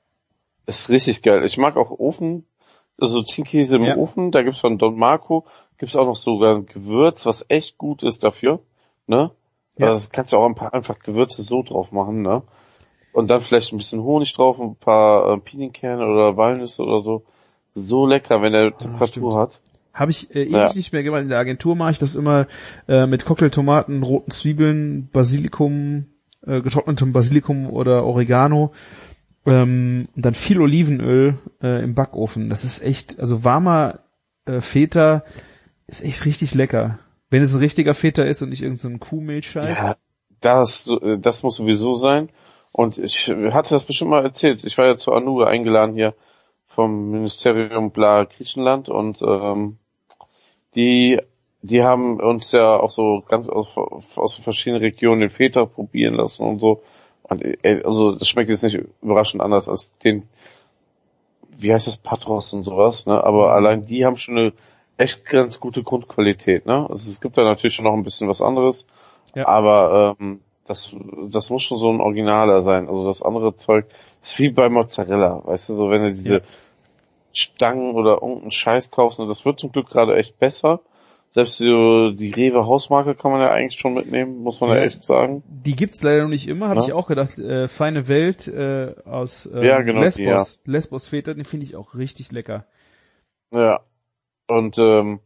Das ist richtig geil. Ich mag auch Ofen, also Ziegenkäse im ja. Ofen. Da gibt's von Don Marco, gibt's auch noch sogar ein Gewürz, was echt gut ist dafür, ne? Ja. Also das kannst du auch ein paar einfach Gewürze so drauf machen, ne? Und dann vielleicht ein bisschen Honig drauf, ein paar äh, Pinienkerne oder Walnüsse oder so. So lecker, wenn er Temperatur ah, hat. Habe ich äh, ewig ja. nicht mehr gemacht. In der Agentur mache ich das immer äh, mit Cocktailtomaten, roten Zwiebeln, Basilikum, äh, getrocknetem Basilikum oder Oregano ähm, und dann viel Olivenöl äh, im Backofen. Das ist echt, also warmer äh, Feta ist echt richtig lecker. Wenn es ein richtiger Feta ist und nicht irgendein so Kuhmilchscheiß. Ja, das, das muss sowieso sein. Und ich hatte das bestimmt mal erzählt. Ich war ja zu Anuga eingeladen hier vom Ministerium Bla Griechenland und ähm, die die haben uns ja auch so ganz aus, aus verschiedenen Regionen den Feta probieren lassen und so. Und also das schmeckt jetzt nicht überraschend anders als den, wie heißt das, Patros und sowas, ne? Aber mhm. allein die haben schon eine echt ganz gute Grundqualität, ne? Also es gibt da natürlich schon noch ein bisschen was anderes, ja. aber ähm, das das muss schon so ein Originaler sein. Also das andere Zeug ist wie bei Mozzarella, weißt du, so wenn du diese ja. Stangen oder irgendeinen Scheiß kaufst, und das wird zum Glück gerade echt besser. Selbst die, die Rewe Hausmarke kann man ja eigentlich schon mitnehmen, muss man ja, ja echt sagen. Die gibt's leider noch nicht immer, habe ja. ich auch gedacht. Äh, Feine Welt äh, aus äh, ja, genau, Lesbos, die, ja. Lesbos Feta, den finde ich auch richtig lecker. Ja. Und ähm,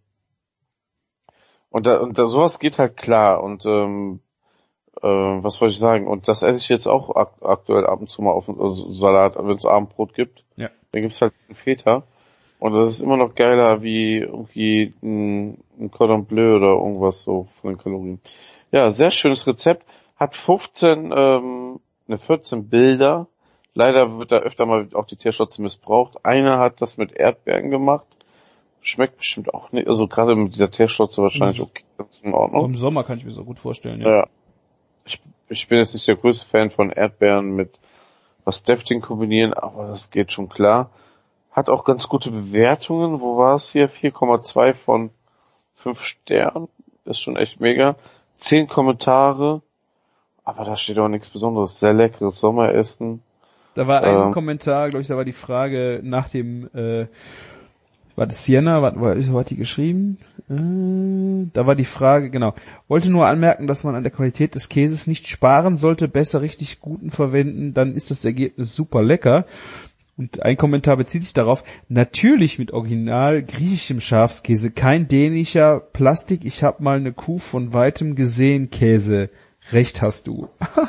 und da, und da sowas geht halt klar und ähm, äh, was wollte ich sagen? Und das esse ich jetzt auch ak- aktuell ab und zu mal auf also Salat, wenn es Abendbrot gibt. Ja. Dann gibt's halt einen Feta. Und das ist immer noch geiler wie irgendwie ein, ein Cordon Bleu oder irgendwas so von den Kalorien. Ja, sehr schönes Rezept. Hat fünfzehn, ähm, ne vierzehn Bilder. Leider wird da öfter mal auch die Teerschlotze missbraucht. Einer hat das mit Erdbeeren gemacht. Schmeckt bestimmt auch nicht. Also gerade mit dieser Teerschlotze wahrscheinlich okay, ganz in Ordnung. Im Sommer kann ich mir so gut vorstellen, ja. Ja. Ich, ich bin jetzt nicht der größte Fan von Erdbeeren mit was Deftigen kombinieren, aber das geht schon klar. Hat auch ganz gute Bewertungen. Wo war es hier? vier Komma zwei von fünf Sternen. Ist schon echt mega. zehn Kommentare. Aber da steht auch nichts Besonderes. Sehr leckeres Sommeressen. Da war ein ähm, Kommentar, glaube ich, da war die Frage nach dem äh, War das Sienna? Was, was hat die geschrieben? Äh, da war die Frage, genau. Wollte nur anmerken, dass man an der Qualität des Käses nicht sparen sollte, besser richtig guten verwenden, dann ist das Ergebnis super lecker. Und ein Kommentar bezieht sich darauf, natürlich mit original griechischem Schafskäse, kein dänischer Plastik, ich habe mal eine Kuh von weitem gesehen, Käse. Recht hast du.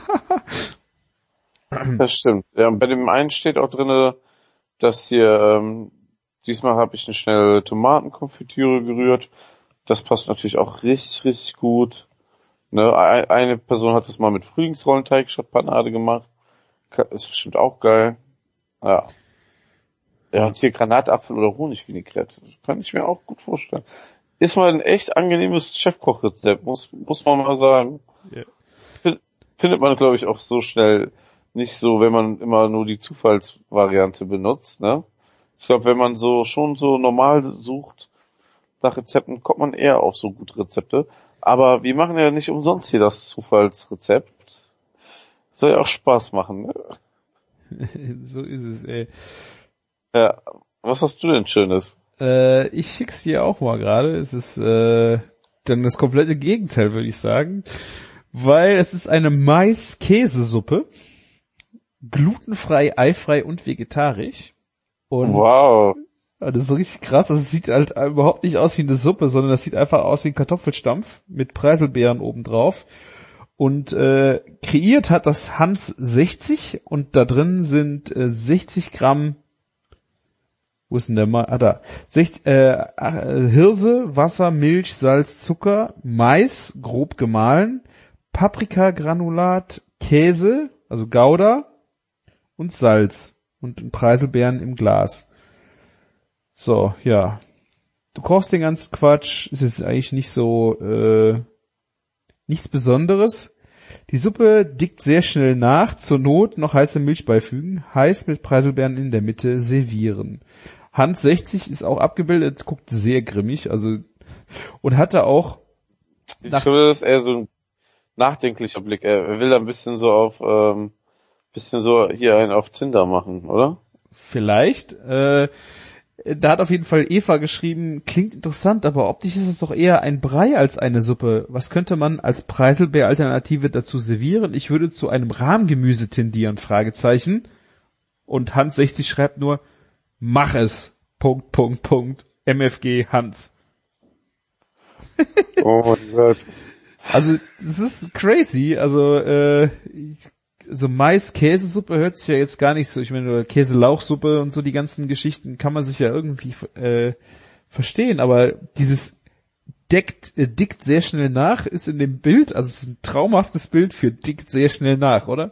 Das stimmt. Ja, und bei dem einen steht auch drinne, dass hier, ähm, diesmal habe ich eine schnelle Tomatenkonfitüre gerührt. Das passt natürlich auch richtig, richtig gut. Ne, eine Person hat das mal mit Frühlingsrollenteig statt Panade gemacht. Ist bestimmt auch geil. Ja. Ja, und hier Granatapfel oder Honigvinaigrette. Das kann ich mir auch gut vorstellen. Ist mal ein echt angenehmes Chefkochrezept, muss, muss man mal sagen. Yeah. Findet man, glaube ich, auch so schnell nicht so, wenn man immer nur die Zufallsvariante benutzt, ne? Ich glaube, wenn man so schon so normal sucht nach Rezepten, kommt man eher auf so gute Rezepte. Aber wir machen ja nicht umsonst hier das Zufallsrezept. Soll ja auch Spaß machen, ne? So ist es, ey. Ja, was hast du denn Schönes? Äh, ich schick's dir auch mal gerade. Es ist äh, dann das komplette Gegenteil, würde ich sagen. Weil es ist eine Mais-Käsesuppe. Glutenfrei, eifrei und vegetarisch. Und wow. Das ist so richtig krass. Also es sieht halt überhaupt nicht aus wie eine Suppe, sondern das sieht einfach aus wie ein Kartoffelstampf mit Preiselbeeren obendrauf. Und äh, kreiert hat das Hans sechzig und da drin sind äh, sechzig Gramm, wo ist denn der mal? Ah, da. sechzig, äh, Hirse, Wasser, Milch, Salz, Zucker, Mais, grob gemahlen, Paprikagranulat, Käse, also Gouda und Salz und Preiselbeeren im Glas. So, ja. Du kochst den ganzen Quatsch, ist jetzt eigentlich nicht so, äh, nichts Besonderes. Die Suppe dickt sehr schnell nach, zur Not noch heiße Milch beifügen, heiß mit Preiselbeeren in der Mitte servieren. Hans sechzig ist auch abgebildet, guckt sehr grimmig, also, und hatte auch, ich glaube, das ist eher so ein nachdenklicher Blick, er will da ein bisschen so auf, ähm, bisschen so hier einen auf Tinder machen, oder? Vielleicht, äh, da hat auf jeden Fall Eva geschrieben, klingt interessant, aber optisch ist es doch eher ein Brei als eine Suppe. Was könnte man als Preiselbeer-Alternative dazu servieren? Ich würde zu einem Rahmgemüse tendieren, Fragezeichen. Und Hans sechzig schreibt nur, mach es, Punkt, Punkt, Punkt, M F G Hans. Oh mein Gott. Also, es ist crazy, also, äh, so Mais-Käsesuppe hört sich ja jetzt gar nicht so, ich meine, Käse-Lauchsuppe und so, die ganzen Geschichten kann man sich ja irgendwie äh, verstehen, aber dieses deckt, äh, dickt sehr schnell nach, ist in dem Bild, also es ist ein traumhaftes Bild für dickt sehr schnell nach, oder?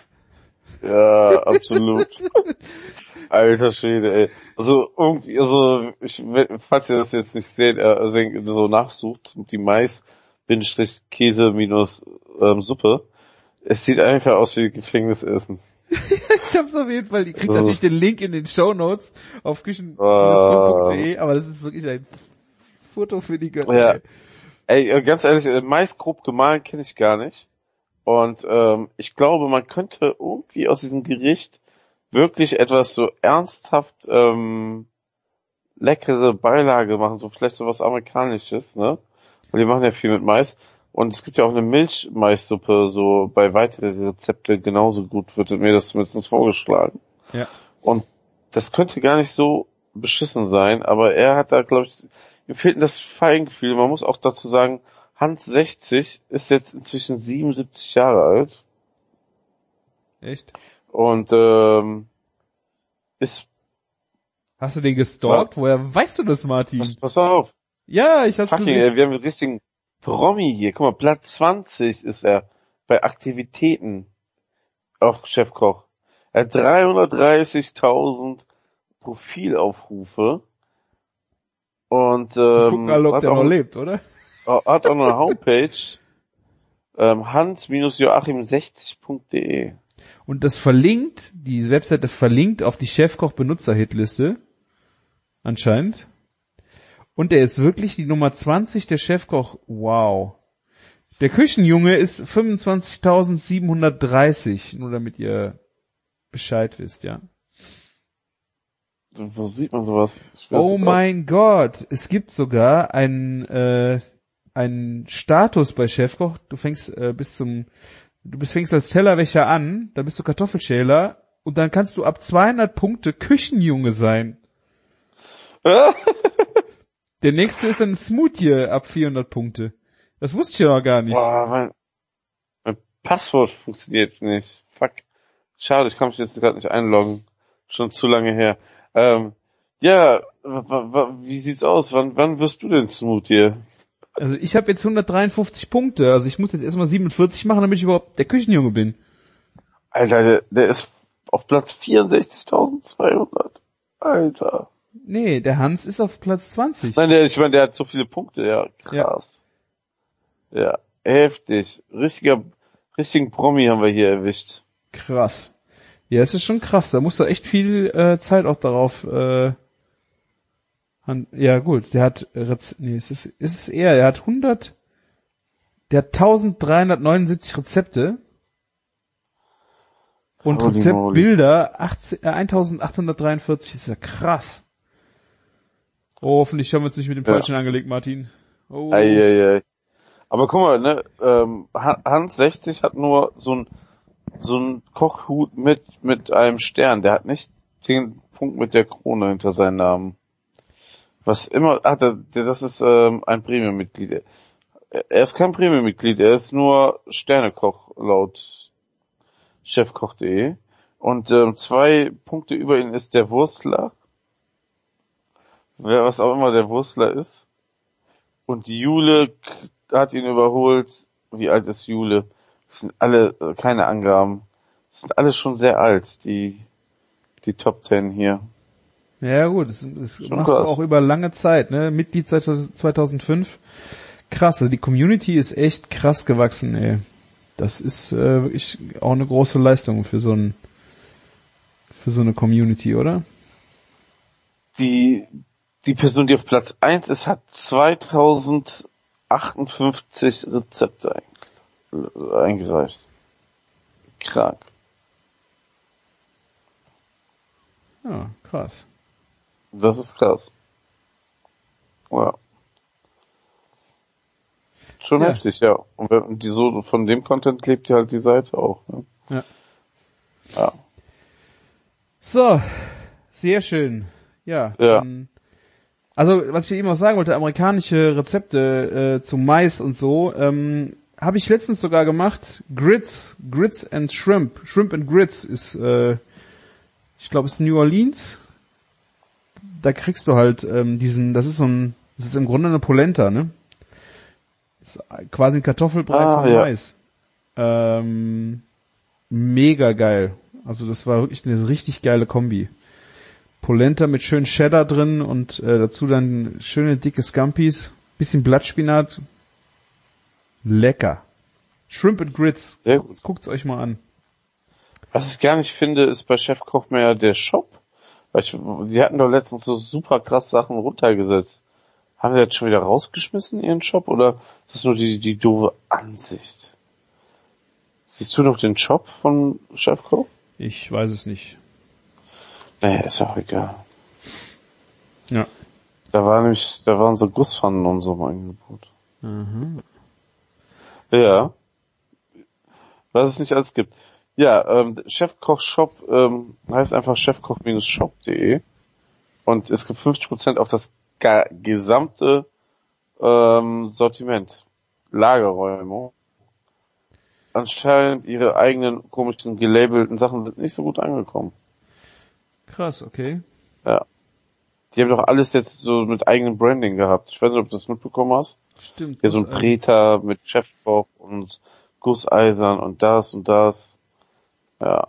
Ja, absolut. Alter Schwede, ey. Also irgendwie, also ich, falls ihr das jetzt nicht seht, also so nachsucht, die Mais-Käse minus ähm, Suppe, es sieht einfach aus wie Gefängnisessen. Ich hab's auf jeden Fall, die kriegt oh. natürlich den Link in den Shownotes auf küchen punkt de, aber das ist wirklich ein Foto für die Götter. Ja. Ey, ganz ehrlich, Mais grob gemahlen kenne ich gar nicht. Und ähm, ich glaube, man könnte irgendwie aus diesem Gericht wirklich etwas so ernsthaft ähm, leckere Beilage machen, so vielleicht so was Amerikanisches, ne? Weil die machen ja viel mit Mais. Und es gibt ja auch eine Milchmaissuppe, so bei weiteren Rezepte genauso gut, wird mir das zumindest vorgeschlagen. Ja. Und das könnte gar nicht so beschissen sein, aber er hat da, glaube ich, ihm fehlt das Feingefühl. Man muss auch dazu sagen, Hans sechzig ist jetzt inzwischen siebenundsiebzig Jahre alt. Echt? Und ähm, ist... Hast du den gestalkt? Ja. Woher weißt du das, Martin? Pass, pass auf. Ja, ich hab's Fucking, gesehen. Ey, wir haben einen richtigen Promi hier. Guck mal, Platz zwanzig ist er bei Aktivitäten auf Chefkoch. Er hat dreihundertdreißigtausend Profilaufrufe und ähm, gucken alle, ob der noch lebt, oder? Hat auch noch eine Homepage, ähm, hans joachim sechzig punkt de. Und das verlinkt, die Webseite verlinkt auf die Chefkoch-Benutzer-Hitliste, anscheinend. Und er ist wirklich die Nummer zwanzig der Chefkoch. Wow. Der Küchenjunge ist fünfundzwanzigtausendsiebenhundertdreißig, nur damit ihr Bescheid wisst, ja. Wo sieht man sowas? Oh mein Gott, es gibt sogar einen äh, einen Status bei Chefkoch. Du fängst äh, bis zum du bist fängst als Tellerwäscher an, dann bist du Kartoffelschäler und dann kannst du ab zweihundert Punkte Küchenjunge sein. Der nächste ist ein Smoothie ab vierhundert Punkte. Das wusste ich ja noch gar nicht. Boah, mein, mein Passwort funktioniert nicht. Fuck. Schade, ich kann mich jetzt gerade nicht einloggen. Schon zu lange her. Ähm, ja, w- w- wie sieht's aus? Wann, wann wirst du denn Smoothie? Also ich habe jetzt hundertdreiundfünfzig Punkte. Also ich muss jetzt erstmal siebenundvierzig machen, damit ich überhaupt der Küchenjunge bin. Alter, der, der ist auf Platz vierundsechzigtausendzweihundert. Alter. Nee, der Hans ist auf Platz zwanzig. Nein, der, ich meine, der hat so viele Punkte, ja, krass. Ja, ja heftig. Richtiger, richtigen Promi haben wir hier erwischt. Krass. Ja, es ist schon krass. Da musst du echt viel äh, Zeit auch darauf. Äh, han- ja gut, der hat Rez- nee, es ist es ist eher, der hat hundert, der hat eintausenddreihundertneunundsiebzig Rezepte und Holy Rezeptbilder achtzehn, äh, eintausendachthundertdreiundvierzig. Ist ja krass. Oh, hoffentlich haben wir uns nicht mit dem Ja. Falschen angelegt, Martin. Oh. Ei, ei, ei. Aber guck mal, ne, ähm, Han- Hans sechzig hat nur so ein so ein Kochhut mit mit einem Stern. Der hat nicht den Punkt mit der Krone hinter seinem Namen. Was immer, ach, der, der, das ist ähm, ein Premium-Mitglied. Er er ist kein Premium-Mitglied, er ist nur Sternekoch laut chefkoch punkt de. Und ähm, zwei Punkte über ihn ist der Wurstler. Wer was auch immer der Wurstler ist. Und die Jule k- hat ihn überholt. Wie alt ist Jule? Das sind alle, äh, keine Angaben. Das sind alle schon sehr alt, die, die Top Ten hier. Ja gut, das, das Schon machst du krass. auch über lange Zeit, ne? Mitglied seit zweitausendfünf. Krass, also die Community ist echt krass gewachsen, ey. Das ist äh, wirklich auch eine große Leistung für so ein für so eine Community, oder? Die, die Person, die auf Platz eins ist, hat zweitausendachtundfünfzig Rezepte ein, eingereicht. Krank. Ja, krass. Das ist krass. Ja. Schon Ja. heftig, ja. Und wenn die so von dem Content lebt ja halt die Seite auch, ne? Ja. Ja. So, sehr schön. Ja. Ja. Dann, also, was ich eben auch sagen wollte, amerikanische Rezepte äh, zu Mais und so, ähm, habe ich letztens sogar gemacht. Grits, Grits and Shrimp. Shrimp and Grits ist, äh, ich glaube, es ist New Orleans. Da kriegst du halt ähm, diesen, das ist so ein, das ist im Grunde eine Polenta, ne? Das ist quasi ein Kartoffelbrei Ah, von ja. Mais. Ähm, mega geil. Also das war wirklich eine richtig geile Kombi. Polenta mit schön Cheddar drin und äh, dazu dann schöne dicke Scampis, bisschen Blattspinat. Lecker. Shrimp and Grits. Sehr gut. Guckt's euch mal an. Was ich gar nicht finde, ist bei Chefkoch mehr der Shop. Weil ich, die hatten doch letztens so super krass Sachen runtergesetzt. Haben die jetzt schon wieder rausgeschmissen, ihren Shop? Oder ist das nur die, die doofe Ansicht? Siehst du noch den Shop von Chefkoch? Ich weiß es nicht. Nee, ist auch egal. Ja. Da war nämlich, da waren so Gusspfannen und so im Angebot. Mhm. Ja. Was es nicht alles gibt. Ja, ähm, Chefkoch Shop ähm, heißt einfach chefkoch Shop punkt de und es gibt fünfzig Prozent auf das ga- gesamte ähm, Sortiment. Lagerräume. Anscheinend ihre eigenen komischen gelabelten Sachen sind nicht so gut angekommen. Krass, okay. Ja. Die haben doch alles jetzt so mit eigenem Branding gehabt. Ich weiß nicht, ob du das mitbekommen hast. Stimmt. Ja, so ein Preta mit Chefkoch und Gusseisern und das und das. Ja.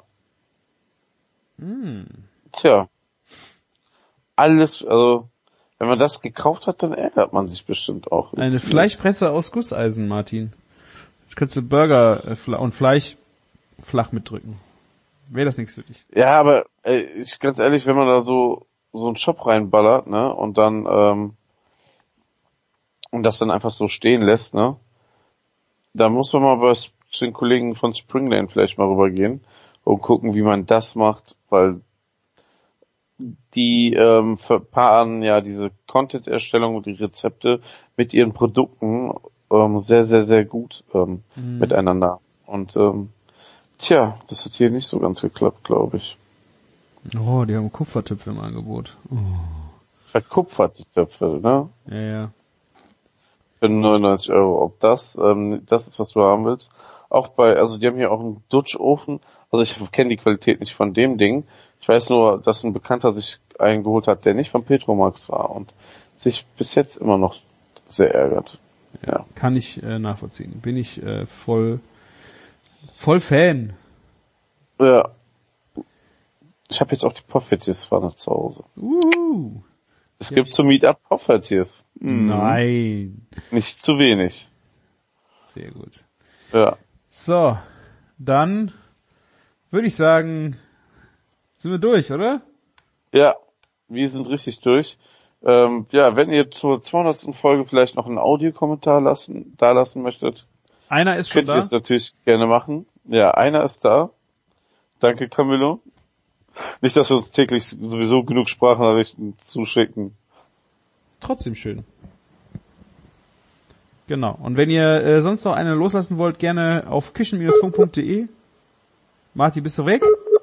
Hm. Tja. Alles, also, wenn man das gekauft hat, dann ärgert man sich bestimmt auch. Eine Fleischpresse aus Gusseisen, Martin. Jetzt kannst du Burger äh, Fla- und Fleisch flach mitdrücken. Wäre das nichts für dich? Ja, aber ey, ich ganz ehrlich, wenn man da so so einen Shop reinballert, ne, und dann ähm, und das dann einfach so stehen lässt, ne, da muss man mal bei s- zu den Kollegen von Springlane vielleicht mal rübergehen und gucken, wie man das macht, weil die ähm, verpaaren ja diese Content-Erstellung und die Rezepte mit ihren Produkten ähm, sehr, sehr, sehr gut ähm, mhm. miteinander. Und ähm, tja, das hat hier nicht so ganz geklappt, glaube ich. Oh, die haben Kupfertöpfe im Angebot. Oh. Verkupferte Töpfe, ne? Ja, ja. Für neunundneunzig Euro. Ob das, ähm, das ist, was du haben willst. Auch bei, also die haben hier auch einen Dutchofen. Also ich kenne die Qualität nicht von dem Ding. Ich weiß nur, dass ein Bekannter sich einen geholt hat, der nicht von Petromax war und sich bis jetzt immer noch sehr ärgert. Ja. Kann ich äh, nachvollziehen. Bin ich äh, voll, voll Fan. Ja. Ich habe jetzt auch die Poffertjes-Pfanne zu Hause. Uhu. Es gibt zum Meetup Poffertjes. Mhm. Nein. Nicht zu wenig. Sehr gut. Ja. So, dann würde ich sagen, sind wir durch, oder? Ja, wir sind richtig durch. Ähm, ja, wenn ihr zur zweihundertsten Folge vielleicht noch einen Audiokommentar lassen, da lassen möchtet, einer ist schon könnt da. ihr es natürlich gerne machen. Ja, einer ist da. Danke, Camillo. Nicht, dass wir uns täglich sowieso genug Sprachnachrichten zuschicken. Trotzdem schön. Genau. Und wenn ihr äh, sonst noch eine loslassen wollt, gerne auf küchen Bindestrich funk punkt de. Martin, bist du weg?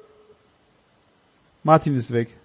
Martin ist weg.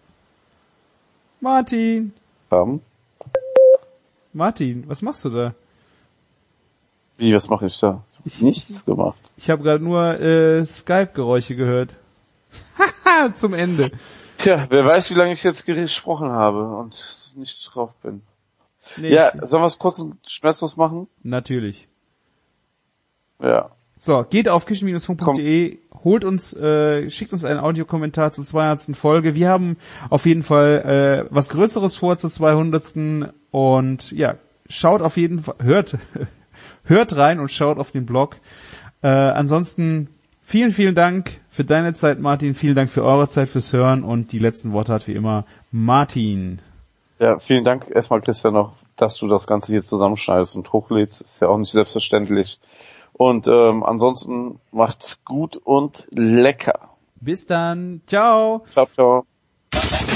Martin. Um. Martin, was machst du da? Wie, was mache ich da? Ich habe nichts gemacht. Ich habe gerade nur äh, Skype-Geräusche gehört. Haha, zum Ende. Tja, wer weiß, wie lange ich jetzt gesprochen habe und nicht drauf bin. Nee, ja, sollen wir es kurz und schmerzlos machen? Natürlich. Ja. So, geht auf küchen Bindestrich funk punkt de, holt uns, äh, schickt uns einen Audiokommentar zur zweihundertsten Folge. Wir haben auf jeden Fall äh, was Größeres vor zur zweihundertsten und ja, schaut auf jeden Fall, hört, hört rein und schaut auf den Blog. Äh, ansonsten vielen, vielen Dank für deine Zeit, Martin. Vielen Dank für eure Zeit fürs Hören und die letzten Worte hat wie immer Martin. Ja, vielen Dank erstmal, Christian, noch, dass du das Ganze hier zusammenschneidest und hochlädst. Ist ja auch nicht selbstverständlich. Und ähm, ansonsten macht's gut und lecker. Bis dann. Ciao. Ciao, ciao.